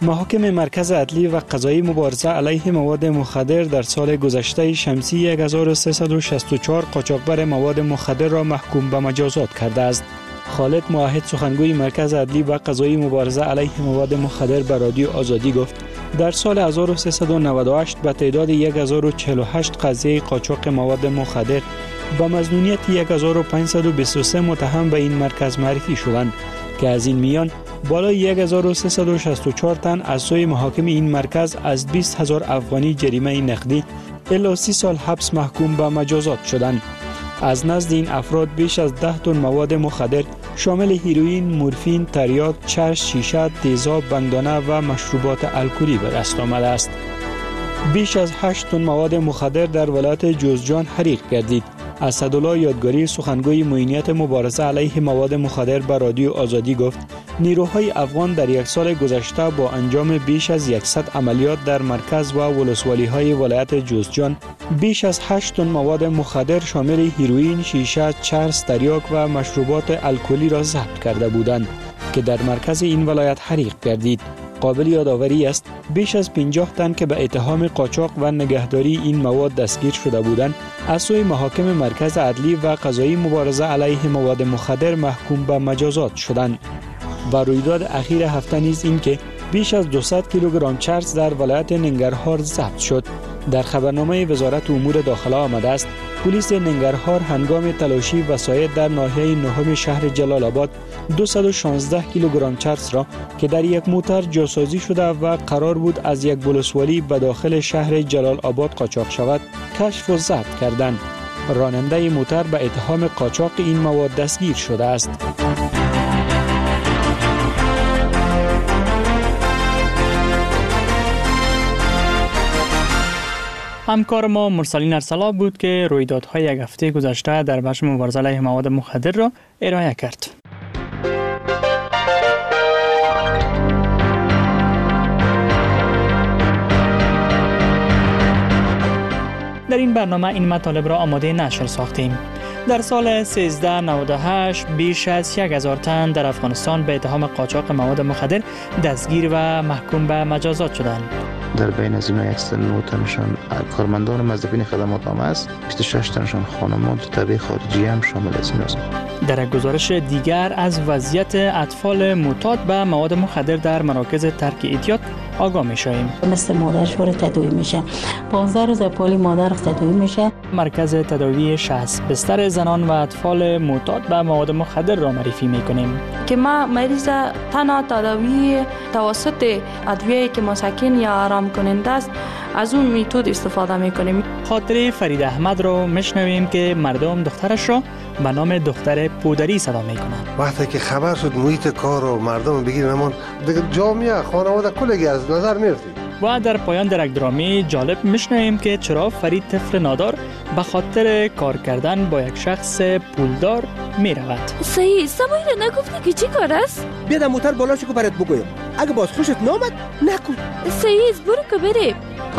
محاکم مرکز عدلی و قضایی مبارزه علیه مواد مخدر در سال گذشته شمسی 1364 قاچاقبر مواد مخدر را محکوم به مجازات کرده است. خالد موحد سخنگوی مرکز عدلی و قضایی مبارزه علیه مواد مخدر به رادیو آزادی گفت در سال 1398 به تعداد 1048 قضیه قاچاق مواد مخدر با مظنونیت 1523 متهم به این مرکز معرفی شدند که از این میان بالای 1364 تن از سوی محاکم این مرکز از 20,000 افغانی جریمه نقدی الی 30 سال حبس محکوم به مجازات شدند. از نزد این افراد بیش از 10 تن مواد مخدر شامل هیروئین، مورفین، تریاک، چرس، شیشه، تیزاب، بنگدانه و مشروبات الکلی به دست آمده است. بیش از 8 تن مواد مخدر در ولایت جوزجان حریق گردید. اسدالله یادگاری سخنگوی معینیت مبارزه علیه مواد مخدر به رادیو آزادی گفت نیروهای افغان در یک سال گذشته با انجام بیش از 100 عملیات در مرکز و ولسوالی‌های ولایت جوزجان بیش از 8 تن مواد مخدر شامل هیروئین، شیشه، چرس، تریاک و مشروبات الکلی را ضبط کرده بودند که در مرکز این ولایت حریق گردید. قابل یادآوری است بیش از 50 تن که به اتهام قاچاق و نگهداری این مواد دستگیر شده بودند از سوی محاکم مرکز عدلی و قضایی مبارزه علیه مواد مخدر محکوم به مجازات شدند. و رویداد اخیر هفته نیز این که بیش از 200 کیلوگرم چرس در ولایت ننگرهار ضبط شد. در خبرنامه وزارت امور داخله آمده است پلیس ننگرهار هنگام تلاشی وسایط در ناحیه نهم شهر جلال آباد 216 کیلوگرم چرس را که در یک موتر جاسازی شده و قرار بود از یک ولسوالی به داخل شهر جلال آباد قاچاق شود کشف و ضبط کردند. راننده موتر به اتهام قاچاق این مواد دستگیر شده است. همکار ما مرسلین ارسلا بود که رویدادهای یک هفته گذشته در بخش مبارزه علیه مواد مخدر را ارائه کرد. در این برنامه این مطالب را آماده نشر ساختیم. در سال 1398 بیش از 1000 تن در افغانستان به اتهام قاچاق مواد مخدر دستگیر و محکوم به مجازات شدند. در بین از اینا 109 تنشان کارمندان موظفین خدمات عامه است، 26 تنشان خانمان طبیعی خارجی هم شامل از این است. در گزارش دیگر از وضعیت اطفال معتاد به مواد مخدر در مراکز ترک اعتیاد آگاه می‌شویم. مثل مادر شور تداوی میشه. 15 روز پولی مادر تداوی میشه. مرکز تداوی 60 بستر زنان و اطفال معتاد به مواد مخدر را معرفی می‌کنیم. که ما مریض تنها تداوی توسط ادویه‌ای که مسکن یا آرام کننده است از اون میتود استفاده می‌کنیم. خاطره فرید احمد رو میشنویم که مردم دخترش را به نام دختر پودری صدا میکنند. وقتی که خبر شد محیط کار و مردم بگیرن دیگه جامعه خانواده کلگی از نظر میرفتیم. و در پایان در یک درامی جالب میشنویم که چرا فرید طفل نادار به خاطر کار کردن با یک شخص پولدار میرود. صحیح سمایی رو نگفتی که چی کار است؟ بیا در موتر بالا شو که برات بگویم. اگه باز خوشت نامد نکن. صحیح است برو که بریم.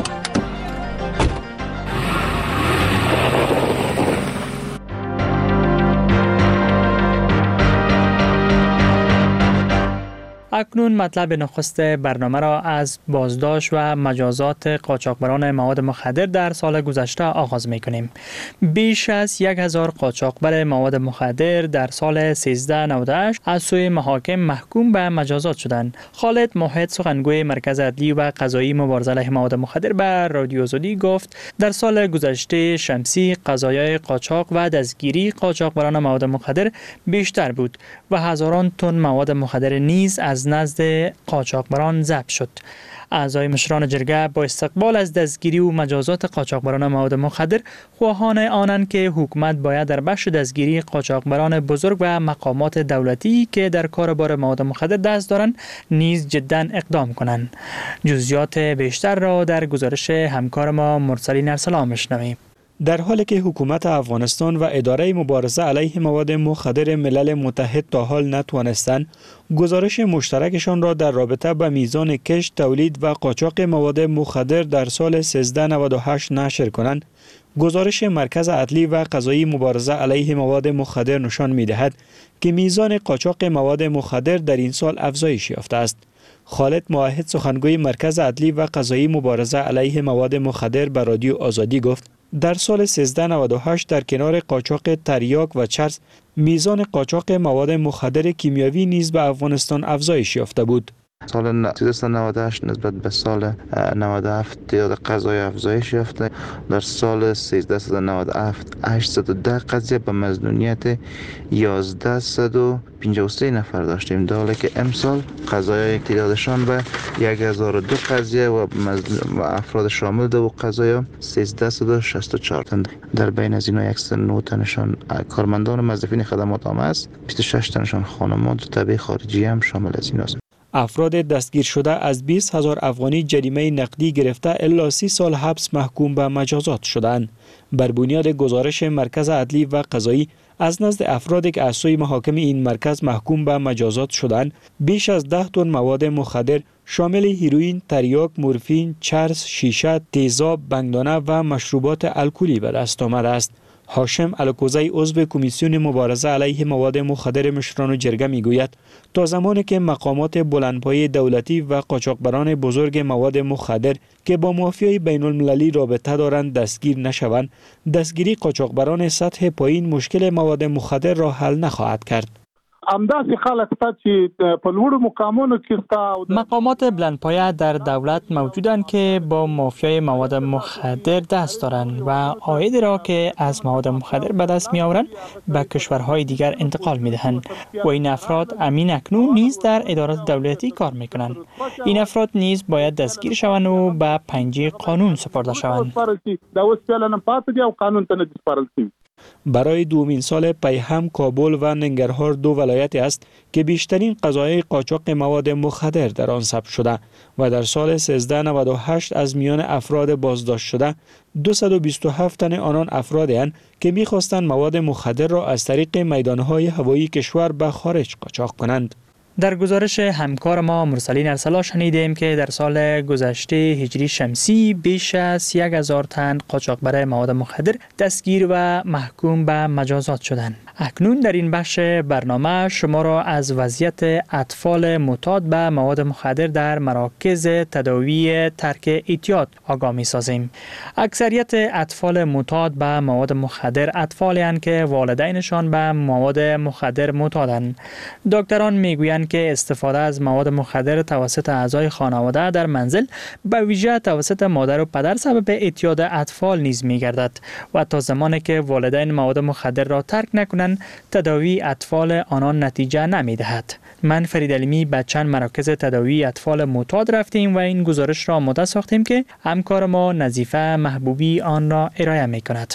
اکنون مطلب نخست برنامه را از بازداشت و مجازات قاچاقبران مواد مخدر در سال گذشته آغاز می‌کنیم. بیش از 1000 قاچاقبر مواد مخدر در سال 1398 از سوی محاکم محکوم به مجازات شدند. خالد موحد سخنگوی مرکز عدلی و قضایی مبارزه علیه مواد مخدر به رادیو آزادی گفت در سال گذشته شمسی قضایای قاچاق و دستگیری قاچاقبران مواد مخدر بیشتر بود و هزاران تن مواد مخدر نیز از نزد قاچاقبران ضبط شد. اعضای مشران جرگه با استقبال از دستگیری و مجازات قاچاقبران مواد مخدر خواهان آنند که حکومت باید در بخش دستگیری قاچاقبران بزرگ و مقامات دولتی که در کاربار مواد مخدر دست دارند نیز جدا اقدام کنند. جزئیات بیشتر را در گزارش همکار ما مرسلین ارسلا میشنویم. در حالی که حکومت افغانستان و اداره مبارزه علیه مواد مخدر ملل متحد تا حال نتوانستند گزارش مشترکشان را در رابطه به میزان کشت، تولید و قاچاق مواد مخدر در سال 1398 نشر کنند، گزارش مرکز عدلی و قضایی مبارزه علیه مواد مخدر نشان می‌دهد که میزان قاچاق مواد مخدر در این سال افزایش یافته است. خالد موحد سخنگوی مرکز عدلی و قضایی مبارزه علیه مواد مخدر به رادیو آزادی گفت در سال 1398 در کنار قاچاق تریاک و چرس میزان قاچاق مواد مخدر کیمیاوی نیز به افغانستان افزایش یافته بود. سال 1398 نسبت به سال 97 تعداد قضای افزایش یافته. در سال 1397 810 قضیه به مظنونیت 1153 نفر داشتیم، در حالی که امسال قضایای تعدادشان به 1002 قضیه و افراد شامل در قضایا 1364 تن. در بین از اینا 109 تنشان کارمندان موظفین خدمات عامه است، 26 تنشان خانمان و طبیع خارجی هم شامل از ایناست. افراد دستگیر شده از 20,000 افغانی جریمه نقدی گرفته الا 30 سال حبس محکوم به مجازات شدند. بر بنیاد گزارش مرکز عدلی و قضایی از نزد افرادی که از سوی محاکم این مرکز محکوم به مجازات شدند، بیش از 10 تن مواد مخدر شامل هیروئین، تریاک، مورفین، چرس، شیشه، تیزاب، بنگدانه و مشروبات الکلی به دست آمده است. هاشم الکوزی عضو کمیسیون مبارزه علیه مواد مخدر مشران جرگه میگوید تا زمانی که مقامات بلندپایه دولتی و قاچاقبران بزرگ مواد مخدر که با مافیای بین المللی رابطه دارند دستگیر نشوند، دستگیری قاچاقبران سطح پایین مشکل مواد مخدر را حل نخواهد کرد. مقامات بلندپایه در دولت موجودند که با مافیای مواد مخدر دست دارند و عاید را که از مواد مخدر به دست می آورند به کشورهای دیگر انتقال می دهند و این افراد امین اکنون نیز در ادارات دولتی کار می کنند. این افراد نیز باید دستگیر شوند و به پنجه قانون سپرده شوند. برای دومین سال پی هم کابل و ننگرهار دو ولایت است که بیشترین قضایای قاچاق مواد مخدر در آن ثبت شده و در سال 1398 از میان افراد بازداشت شده 227 تن آنان افرادی اند که می‌خواستند مواد مخدر را از طریق میدانهای هوایی کشور به خارج قاچاق کنند. در گزارش همکار ما مرسلین ارسلا شنیدیم که در سال گذشته هجری شمسی بیش از 1000 تن قاچاقبر مواد مخدر دستگیر و محکوم به مجازات شدند. اکنون در این بخش برنامه شما را از وضعیت اطفال معتاد به مواد مخدر در مراکز تداوی ترک اعتیاد آگاه می سازیم. اکثریت اطفال معتاد به مواد مخدر اطفالی هستند که والدینشان به مواد مخدر معتادند. دکتران میگویند که استفاده از مواد مخدر توسط اعضای خانواده در منزل به ویژه توسط مادر و پدر سبب اعتیاد اطفال نیز می‌گردد و تا زمانی که والدین مواد مخدر را ترک نکنند تداوی اطفال آنان نتیجه نمی‌دهد. من فرید علیمی به چند مراکز تداوی اطفال معتاد رفتیم و این گزارش را آماده ساختیم که همکار ما نظیفه محبوبی آن را ارائه می‌کند.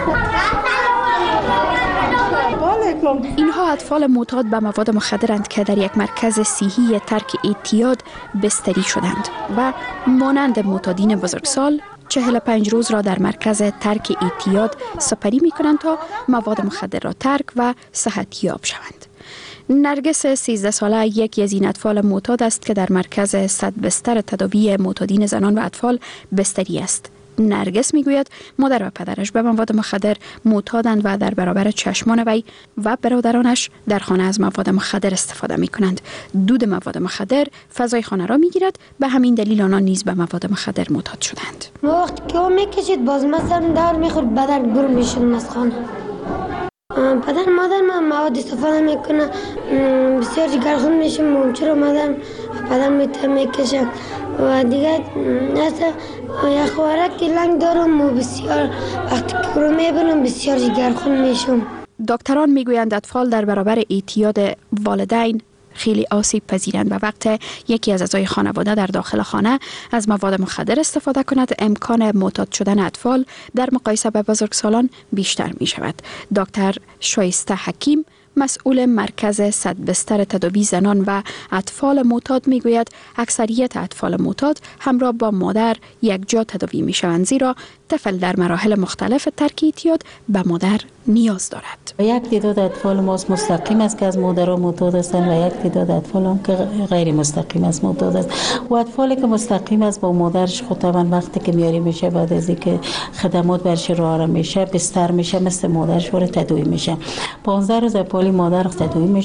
اینها اطفال معتاد به مواد مخدرند که در یک مرکز صحی ترک اعتیاد بستری شدند و مانند معتادین بزرگسال 45 روز را در مرکز ترک اعتیاد سپری می کنند تا مواد مخدر را ترک و صحتیاب شوند. نرگس 13 ساله یکی از این اطفال معتاد است که در مرکز 100 بستر تداوی معتادین زنان و اطفال بستری است. نرگس میگوید مادر و پدرش به مواد مخدر معتادند و در برابر چشمان وی و برادرانش در خانه از مواد مخدر استفاده می کنند. دود مواد مخدر فضای خانه را می گیرد، به همین دلیل آنان نیز به مواد مخدر معتاد شدند. وقتی که او میکشید باز مثلا دار میخورد بدن برو میشون از خانه. پدر مادر من مواد استفاده میکنه بسیار جگرخون میشم چرا مادر پدر میکشه و دیگه مثلا یک خوارک لنگ دارم و بسیار وقتی که رو میبینم بسیار جگرخون میشم. دکتران میگویند اطفال در برابر اعتیاد والدین خیلی آسیب پذیرند و وقت یکی از اعضای خانواده در داخل خانه از مواد مخدر استفاده کند امکان معتاد شدن اطفال در مقایسه با بزرگسالان بیشتر می شود. دکتر شایسته حکیم مسئول مرکز 100 بستر تداوی زنان و اطفال معتاد میگوید اکثریت اطفال معتاد همراه با مادر یک جا تداوی می شوند زیرا طفل در مراحل مختلف ترک اعتیاد به مادر نیاز دارد. یک تعداد اطفال ما مستقیم است که از مادر معتاد هستند و یک تعداد اطفال هم که غیر مستقیم است معتاد است. و اطفالی که مستقیم است با مادرش خود طبعا وقتی که میاری میشه بعد از اینکه خدمات برش راه میشه بستر میشه مثل مادرش وارد تداوی میشه. 15 روز پولی مادر تداوی میشه.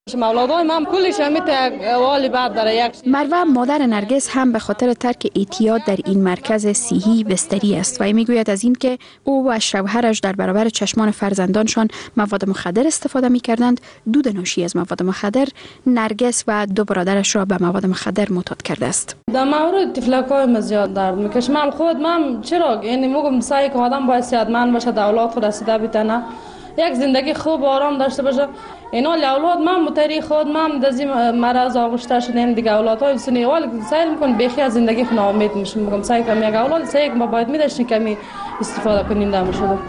اولادای من کلش همیت احوال بد داره. مروه مادر نرگس هم به خاطر ترک اعتیاد در این مرکز صحی بستری است و میگوید از این که او و شوهرش در برابر چشمان فرزندانشان مواد مخدر استفاده میکردند، دود ناشی از مواد مخدر نرگس و 2 برادرش را به مواد مخدر معتاد کرده است. در مورد تفلکای من زیاد درد میکشه. من چرا یعنی میگم سعی که آدم باید صحتمند باشه، در اولاد خود رسیده بتونه یک زندگی خوب و آرام داشته باشه. اینا اولاد من متری خود من دزی مرض آغشته شدیم دیگه اولادهای سنی اول سعی میکنن بخی از زندگی خود ناامید میشن. میگم سعی کنم یک اولاد سعی ما باید میداشتیم کمی استفاده کنیم در مورد.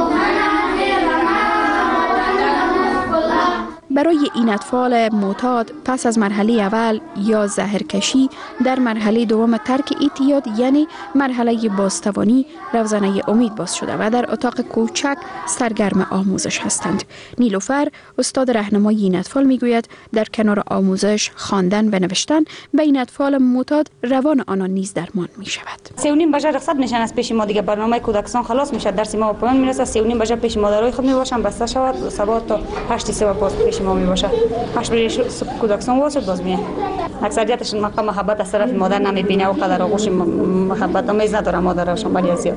برای این اطفال معتاد پس از مرحله اول یا زهرکشی در مرحله دوم ترک اعتیاد یعنی مرحله بازتوانی روزنه امید باز شده و در اتاق کوچک سرگرم آموزش هستند. نیلوفر استاد راهنمای این اطفال میگوید در کنار آموزش، خواندن و نوشتن به این اطفال معتاد روان آنان نیز درمان می شود. 3:30 بجه رخصت میشن از پیش ما، دیگه برنامه کودکستان خلاص میشه، درس ما به پایان میرسه. 3:30 بجه پیش مادرای خود میباشن، بسته شود صبح تا 8:03 باز پیش ما میباشه. 8 بجه کودکستان واسه باز میه. اکثریتش مقام محبت از طرف مادر نمیبینه و قدر آغوش محبت امیز نداره مادرشون، ولی زیاد.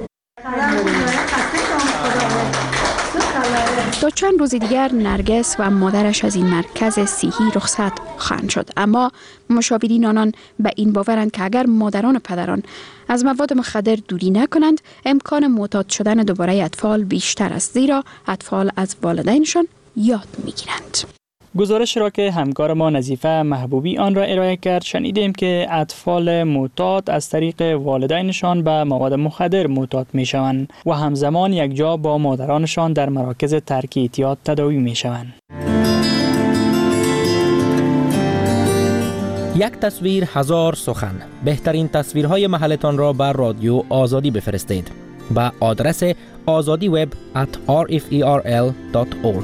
تا چند روز دیگر نرگس و مادرش از این مرکز صحی رخصت خواهند شد، اما مشاورین آنان به این باورند که اگر مادران و پدران از مواد مخدر دوری نکنند امکان معتاد شدن دوباره اطفال بیشتر است، زیرا اطفال از والدینشان یاد میگیرند. گزارش را که همکار ما نظیفه محبوبی آن را ارائه کرد شنیدیم که اطفال معتاد از طریق والدینشان به مواد مخدر معتاد می شوند و همزمان یک جا با مادرانشان در مراکز ترک اعتیاد تداوی می شوند. یک تصویر هزار سخن. بهترین تصویرهای محلتان را بر رادیو آزادی بفرستید به آدرس azadiweb@rferl.org.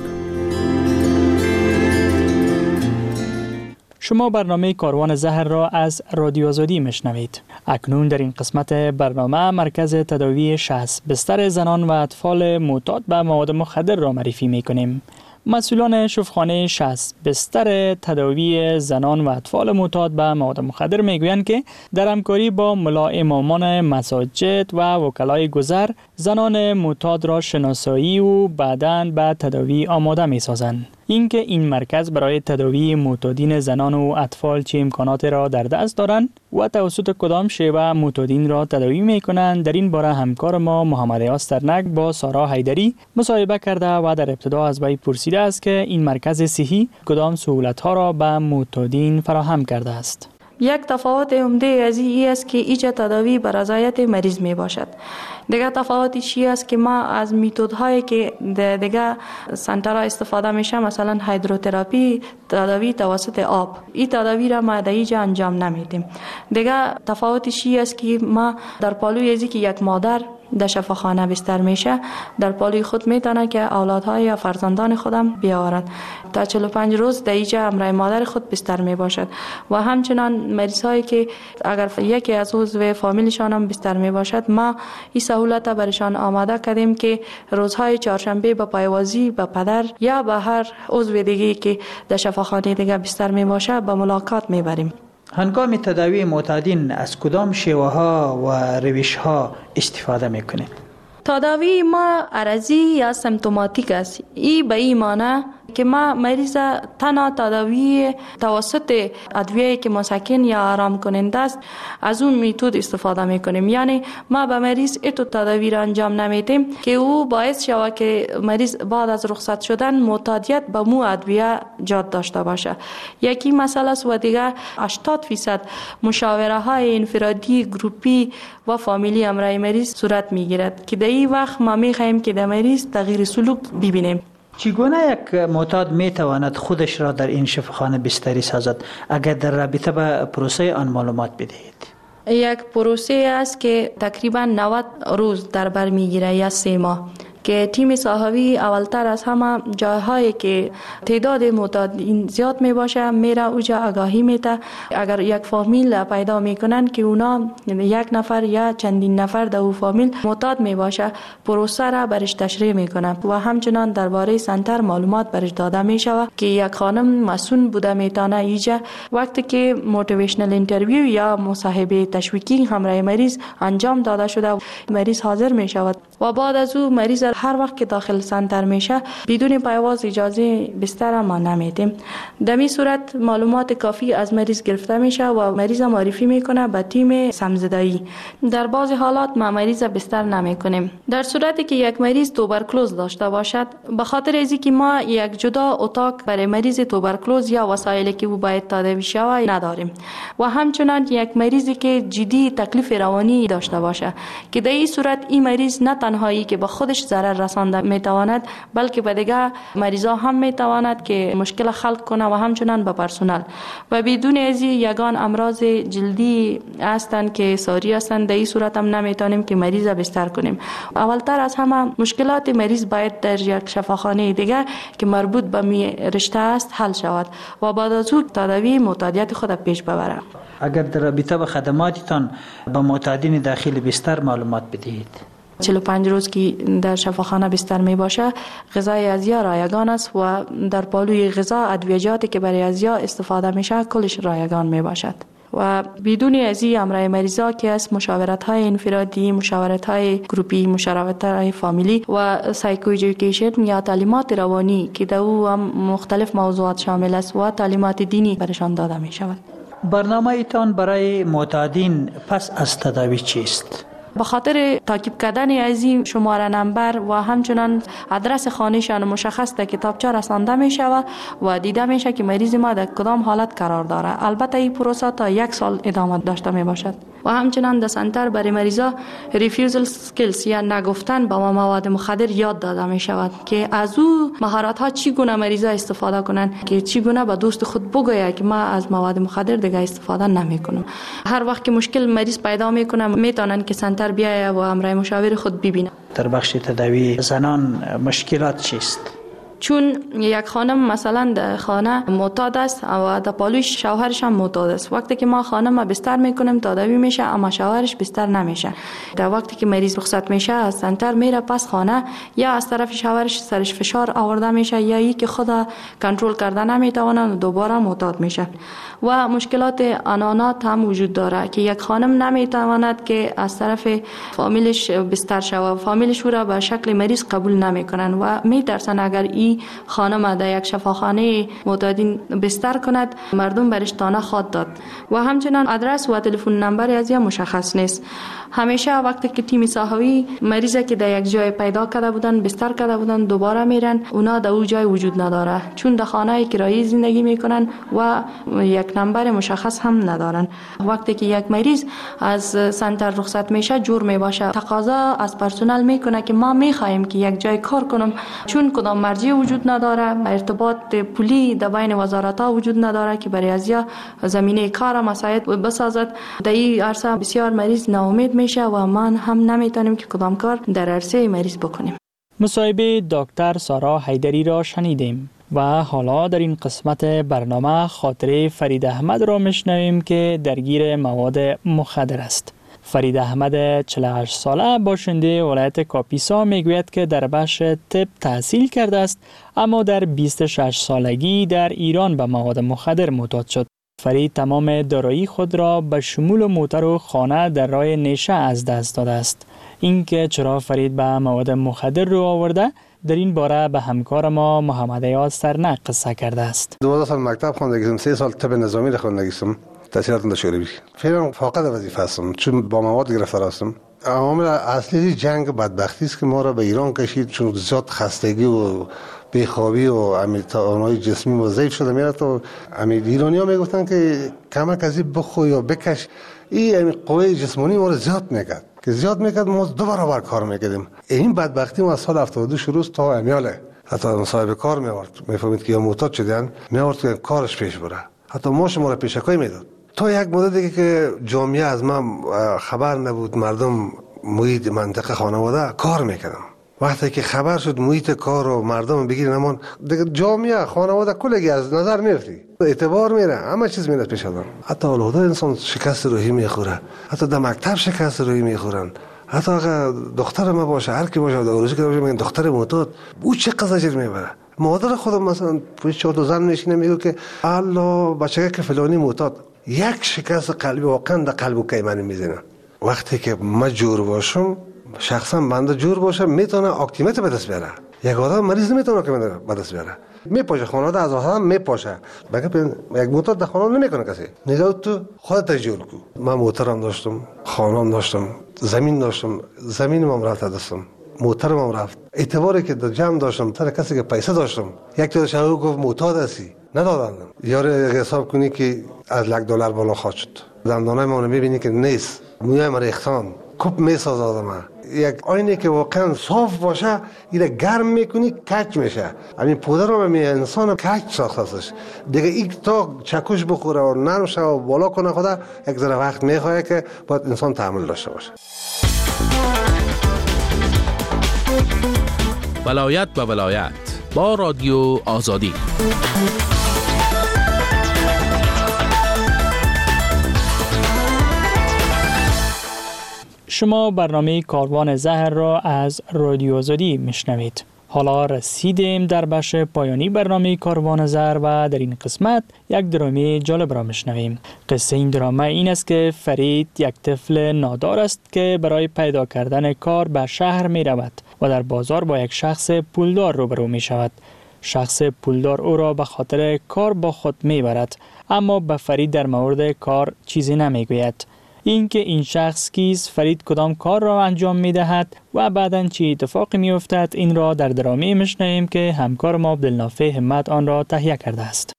شما برنامه کاروان زهر را از رادیو آزادی میشنوید. اکنون در این قسمت برنامه مرکز تداوی 60 بستر زنان و اطفال معتاد به مواد مخدر را معرفی میکنیم. مسئولان شفاخانه 60 بستر تداوی زنان و اطفال معتاد به مواد مخدر میگویند که در همکاری با ملا امامان مساجد و وکلای گذر زنان معتاد را شناسایی و بعداً به تداوی آماده میسازند. اینکه این مرکز برای تداوی معتادین زنان و اطفال چه امکانات را در دست دارند و توسط کدام شیوه معتادین را تداوی میکنند، در این باره همکار ما محمد آسترنک با سارا حیدری مصاحبه کرده و در ابتدا از وی پرسیده است که این مرکز صحی کدام سهولت‌ها را به معتادین فراهم کرده است. یک تفاوت عمده از این است که ایجاد تداوی بر رضایت مریض می باشد. دیگه تفاوتش چی است که ما از میتودهایی که دیگه سنترها استفاده میشه، مثلا هیدروتراپی، تداوی توسط آب، این تداوی را ما در اینجا انجام نمیدیم. دیگه تفاوتش چی است که ما در پالوی ازی که یک مادر در شفاخانه بستر میشه، در پالوی خود میتونه که اولادهای یا فرزندان خودم بیاورد. تا 45 روز در اینجا همراه مادر خود بستر می باشد و همچنان مریض هایی که اگر یکی از عضو فامیلشان هم بستر می باشد، ما این سهولت برشان آماده کردیم که روزهای چهارشنبه به پیوازی به پدر یا به هر عضو دیگه که در شفاخانه دیگه بستر می باشد به ملاقات می بریم. هنگام تداوی معتادین از کدام شیوه ها و روش ها استفاده میکنید؟ تداوی ما عرضی یا سمپتوماتیک است. این به این معنی که ما مریض تنها تداوی توسط ادویه‌ای که مسکن یا آرام کننده است از اون میتود استفاده میکنیم. یعنی ما به مریض ایتو تداوی را انجام نمیدیم که او باعث شود که مریض بعد از رخصت شدن معتادیت به مو ادویه جاد داشته باشه. یکی مسئله است و دیگه 80% مشاوره های انفرادی، گروپی و فامیلی همراه مریض صورت میگیرد که در این وقت ما میخواهیم که در مریض تغییر سلوک ببینیم. چگونه یک معتاد میتواند خودش را در این شفاخانه بستری سازد اگر در رابطه با پروسه آن معلومات بدهید؟ یک پروسه است که تقریبا 90 روز در بر میگیره یا 3 ماه که تیم صحوی اولتر از همه جاهایی که تعداد معتادین زیاد می باشه میره اوجا آگاهی میده. اگر یک فامیل پیدا میکنن که اونا یک نفر یا چندین نفر در او فامیل معتاد می باشه، پروسه را برش تشریح میکنه و همچنان درباره سنتر معلومات برش داده می شود که یک خانم مسئول بوده میتونه ایجا وقتی که موتیویشنال اینترویو یا مصاحبه تشویقی همراه مریض انجام داده شده مریض حاضر می شود و بعد از او مریض هر وقت که داخل سنتر میشه بدون پیواز اجازه بستر ما نمیدیم. در این صورت معلومات کافی از مریض گرفته میشه و مریض معرفی میکنه به تیم سمزدایی. در بعضی حالات ما مریض بستر نمیکنیم. در صورتی که یک مریض توبرکلوز داشته باشد، به خاطر ازی که ما یک جدا اتاق برای مریض توبرکلوز یا وسایلی که او باید تداوی شود نداریم و همچنان یک مریضی که جدی تکلیف روانی داشته باشه که در این صورت این مریض نه تنهایی که به خودش ضرر رسانده میتواند بلکه به دیگر مریضا هم میتواند که مشکل خلق کنه و همچنان به پرسنل و بدون از یگان امراض جلدی هستند که ساری هستند. در این صورت هم نمیتونیم که مریض بستر کنیم. اولتر از همه مشکلات مریض باید در یک شفاخانه دیگر که مربوط به رشته است حل شود و بعد از او تداوی معتادیت خود پیش ببره. اگر در رابطه به خدماتتان به معتادین داخل بستر معلومات بدهید. 45 روز که در شفاخانه بستر می باشه غذای ازیا رایگان است و در پالوی غذا ادویجاتی که برای ازیا استفاده میشه کلش رایگان می باشد و بدون ازی همراه مریضا که از مشاورت های انفرادی، مشاورت های گروپی، مشاورت های فامیلی و سایکو ایژوکیشن یا تعلیمات روانی که در او هم مختلف موضوعات شامل است و تعلیمات دینی برشان داده می شود. برنامه ایتان برای معتادین پس از تداوی چیست؟ به خاطر تعقیب کردن از این شماره نمبر و همچنان آدرس خانه‌شان مشخص در کتابچه رسانده می شود و دیده میشه که مریض ما در کدام حالت قرار داره. البته این پروسه تا 1 سال ادامه داشته می باشد و همچنان در سنتر برای مریضا ریفیوزل سکیلز یا نگفتن با مواد مخدر یاد داده می شود که از او مهارت ها چگونه مریضا استفاده کنند که چگونه به دوست خود بگوید که ما از مواد مخدر دیگه استفاده نمی کنم. هر وقت که مشکل مریض پیدا میکنه میتونن که سنتر بیاید و همراه مشاور خود ببینه. در بخش تداوی زنان مشکلات چیست؟ چون یک خانم مثلا در خانه معتاد است و در پالوی شوهرش هم معتاد است، وقتی که ما خانم بستر میکنیم تداوی میشه اما شوهرش بستر نمیشه. در وقتی که مریض رخصت میشه از سنتر میره پس خانه یا از طرف شوهرش سرش فشار آورده میشه یا ای که خدا کنترل کرده نمیتونه و دوباره معتاد میشه. و مشکلات آنانات هم وجود داره که یک خانم نمیتواند که از طرف فامیلش بستر شود، فامیلش او را به شکل مریض قبول نمیکنن و میترسن اگر این خانم در یک شفاخانه معتادین بستر کند مردم برش تانه خواد داد و همچنان آدرس و تلفن نمبر از یا مشخص نیست. همیشه وقتی که تیم صحوی مریضی که در یک جای پیدا کرده بودن بستر کرده بودن دوباره میرن اونا در اون جای وجود نداره چون در خانه کرایی زندگی میکنن و یک نمبر مشخص هم ندارن. وقتی که یک مریض از سنتر رخصت میشه جور میباشه تقاضا از پرسنل میکنه که ما میخوایم که یک جای کار کنم چون کدام مرجع وجود نداره، ارتباط پولی در بین وزارت ها وجود نداره که برای ازیا زمینه کار مساعد بسازد. در این عرصه بسیار مریض ناامید میشه و ما هم نمیتونیم که کدام کار در عرصه مریض بکنیم. مصاحبه دکتر سارا حیدری را شنیدیم و حالا در این قسمت برنامه خاطره فرید احمد را میشنویم که درگیر مواد مخدر است. فرید احمد 48 ساله باشنده ولایت کاپیسا میگوید که در بخش طب تحصیل کرده است اما در 26 سالگی در ایران به مواد مخدر معتاد شد. فرید تمام دارایی خود را به شمول موتر و خانه در راه نیشه از دست داده است. اینکه چرا فرید به مواد مخدر رو آورده در این باره به همکار ما محمد ایاد سرنق قصه کرده است. 12 سال مکتب خواندگیستم، 3 سال طب نظامی را خواندگیستم، تحصیلات دانشجویی. فعلا فاقد وظیفه هستم چون با مواد گرفتار هستم. عوامل اصلی جنگ بدبختی است که ما را به ایران کشید چون زیاد خستگی و بیخوابی و امیدهای جسمی و ضعیف شده میره تو ایرانی ها میگفتن که کمک ازی بخو یا بکش. این قوه جسمانی ما را زیاد میکرد که زیاد میکرد ما 2 برابر کار میکردیم. این بدبختی ما از سال 72 شروع تا امیاله. حتی مصاحبه کار میورد میفهمید که یا معتاد شدن میورد که کارش پیش بره. حتی ما شما را پیشکای میداد. تا یک مدت دیگه که جامعه از من خبر نبود، مردم محیط منطقه خانواده کار میکردم. وقتی که خبر شد محیط کار و مردم بگیرن امان دیگه جامعه خانواده کلگی از نظر میرفتی، اعتبار میره، همه چیز میره پیش آدم. حتی اولاد انسان شکست روحی میخوره، حتی در مکتب شکست روحی میخورن، حتی اگه دختر ما باشه هر کی باشه در روزی که میگن دختر معتاد او چه قضاجر میبره. مادر خودم مثلا پشت چهار زن میشینه میگه که الله بچه که فلانی معتاد، یک شکست قلبی واقعا در قلب و کیمن میزنه. وقتی که من جور باشم، شخصا بنده جور باشم، میتونه اکتیمیت به دست بیاره. یک آدم مریض نمیتونه اکتیمیت به دست بیاره. میپاشه خانواده از آدم میپاشه، بگه یک معتاد در خانه نمیکنه کسی. نگاه تو خودت جور کو. من موترم داشتم، خانم داشتم، زمین داشتم، زمینم رفت دستم، موترم رفت. اعتباری که در جمع داشتم، تر کسی که پیسه داشتم، یک تا شهر گفت معتاد هستی، ندادم. یار حساب کنی که از $1 بالا خواهد شد. دندانای ما رو میبینی که نیست، موی ما ریختان کوب میساز آدمه. یک آینه که واقعا صاف باشه ایره گرم میکنی کج میشه. همین پودر رو می انسان کج ساخته استش دیگه. این تا چکش بخوره و نرم شه و بالا کنه خدا یک ذره وقت میخواد که باید انسان تحمل داشته باشه. ولایت به ولایت با رادیو آزادی. شما برنامه کاروان زهر را از رادیو آزادی میشنوید. حالا رسیدیم در بخش پایانی برنامه کاروان زهر و در این قسمت یک درامه جالب را میشنویم. قصه این درامه این است که فرید یک طفل نادار است که برای پیدا کردن کار به شهر می رود و در بازار با یک شخص پولدار روبرو می شود. شخص پولدار او را به خاطر کار با خود می برد، اما به فرید در مورد کار چیزی نمی گوید. اینکه این شخص کیست، فرید کدام کار را انجام می دهد و بعداً چه اتفاقی می افتد، این را در درامه میشنویم که همکار ما عبدالنافع همت آن را تهیه کرده است.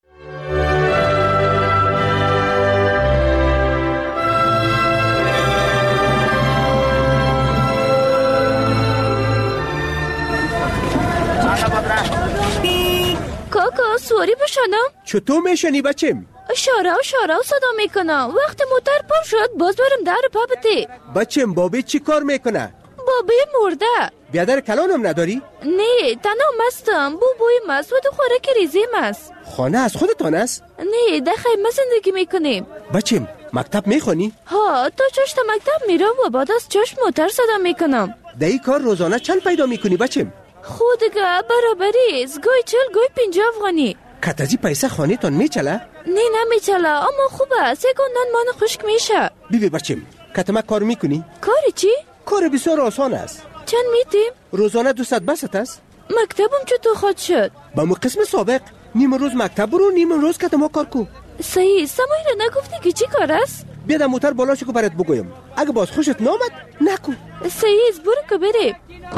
کاکا سواری بشنم؟ چطور میشنی بچم؟ شارع صدا میکنم. وقت موتر پر شد باز برم در پا بده. بچم بابی چی کار میکنه؟ بابی مرده. بیادر کلانم نداری؟ نه تنها مستم. بوی مست و دو خوراک ریزیم است. خانه از خودتان است؟ نه در خیمه زندگی میکنیم. بچم مکتب میخونی؟ ها تا چشت مکتب میرم و بعد از چشت موتر صدا میکنم. در این کار روزانه چند پیدا میکنی بچم؟ خودگه برابری است. گوی 40 گوی 50 افغانی. کتازی پیسه خانه تان میچله؟ نه نمیچله اما خوبه. سگوندان مان خشک میشه. بیبی بچم کتما کار میکنی؟ کاری چی؟ کار بسیار آسان است. چند میتیم؟ روزانه 200 بست است. مکتبم چطور خود شد؟ با مو قسم سابق نیم روز مکتب برو نیم روز کتما کار کو. صحیح. سمایی را نگفتی که چی کار است؟ بیا در موتر بالا شو که برات بگویم. اگه باز خوشت نامد نکو. صحیح است برو که بریم.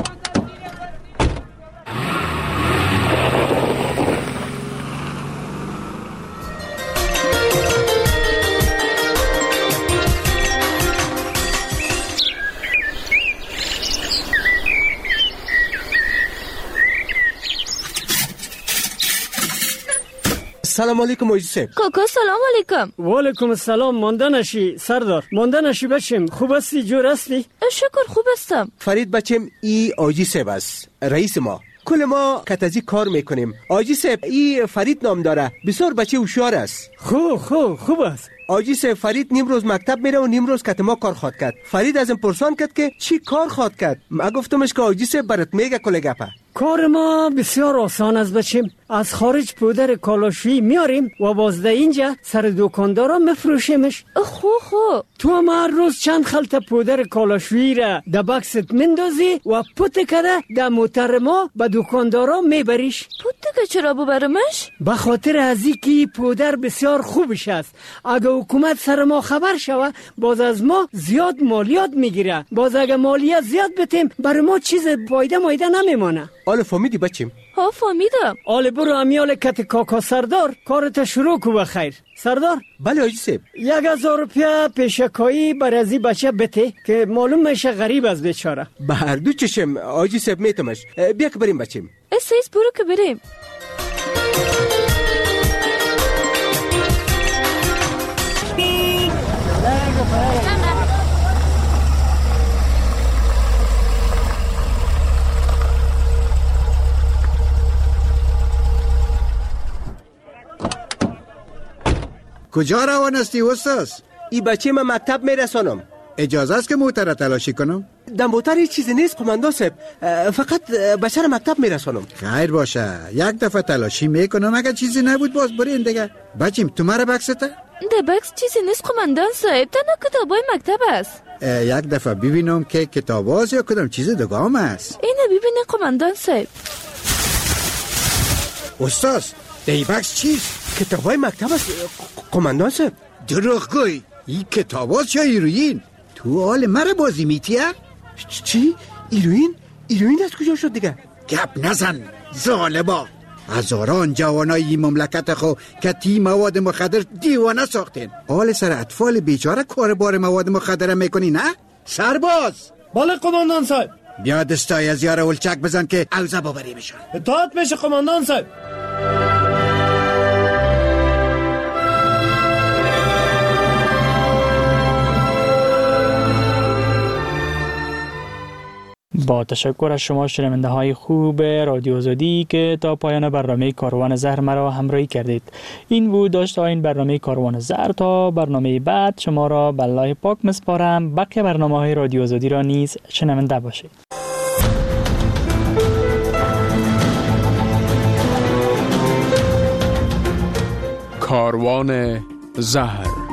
سلام علیکم آجی صاحب. کاکا سلام علیکم. و علیکم السلام. مانده نشی سردار، مانده نشی بچم. خوب هستی؟ جور هستی؟ شکر خوب هستم. فرید بچم ای آجی صاحب است، رئیس ما. کل ما کتازی کار میکنیم. آجی صاحب ای فرید نام داره، بسیار بچه هوشیار است. خوب است. آجی صاحب فرید نیم روز مکتب میره و نیم روز کتما کار خواد کرد. فرید ازم پرسان کرد که چی کار خواد کرد. ما گفتمش که آجی صاحب برات میگه کل گپه. کار ما بسیار آسان است بچم. از خارج پودر کالاشویی میاریم و باز در اینجا سر دکاندارا میفروشیمش. خو تو هم هر روز چند خلطه پودر کالاشویی را در بکست مندازی و پوت کده در موتر ما به دکاندارا میبریش. پوت که چرا ببرمش؟ به خاطر از اینکه پودر بسیار خوبش است. اگه حکومت سر ما خبر شوه باز از ما زیاد مالیات میگیره. باز اگه مالیات زیاد بتیم برای ما چیز فایده نمیمانه. آله فهمیدی بچیم؟ ها فهمیدم. آله برو امیال کت کاکا سردار کارت شروع کو بخیر. سردار؟ بله آجی صاحب. 1000 روپیه پیشکایی بر ازی بچه بته که معلوم میشه غریب از بیچاره. به هر دو چشم آجی صاحب میتمش. بیا که بریم بچیم. سیس برو که بریم. کجا روان هستی استاد؟ این بچه من مکتب میرسانم. اجازه است که موتر را تلاشی کنم؟ در موتر هیچ چیزی نیست قماندان صاحب، فقط بچه را مکتب میرسانم. خیر باشه، یک دفعه تلاشی میکنم، اگر چیزی نبود باز برین دیگه. بچیم تو مرا بکسته؟ در بکس چیزی نیست قماندان صاحب، تنها کتابای مکتب است. یک دفعه ببینم که کتاب است یا کدام چیز دگام است. اینه ببینه قماندان صاحب. استاد دی بکس چیست؟ کتابای مکتب است قماندان صاحب. دروغگوی، این کتاب است یا هیروئین؟ تو حال مرا بازی میتیه؟ چی؟ هیروئین؟ هیروئین از کجا شد دیگه؟ گپ نزن ظالما. هزاران جوانای این مملکت خو که تی مواد مخدر دیوانه ساختین، حال سر اطفال بیچاره کاربار مواد مخدر میکنی نه؟ سرباز. بله قماندان صاحب. بیا دستای از یار اولچک بزن که اوزه ببریمشان. اطاعت میشه قماندان صاحب. با تشکر از شما شنونده های خوب رادیو آزادی که تا پایان برنامه کاروان زهر مرا همراهی کردید. این بود داشته این برنامه کاروان زهر. تا برنامه بعد شما را به الله پاک مسپارم. بقیه برنامه های رادیو آزادی را نیز شنونده باشید. کاروان زهر.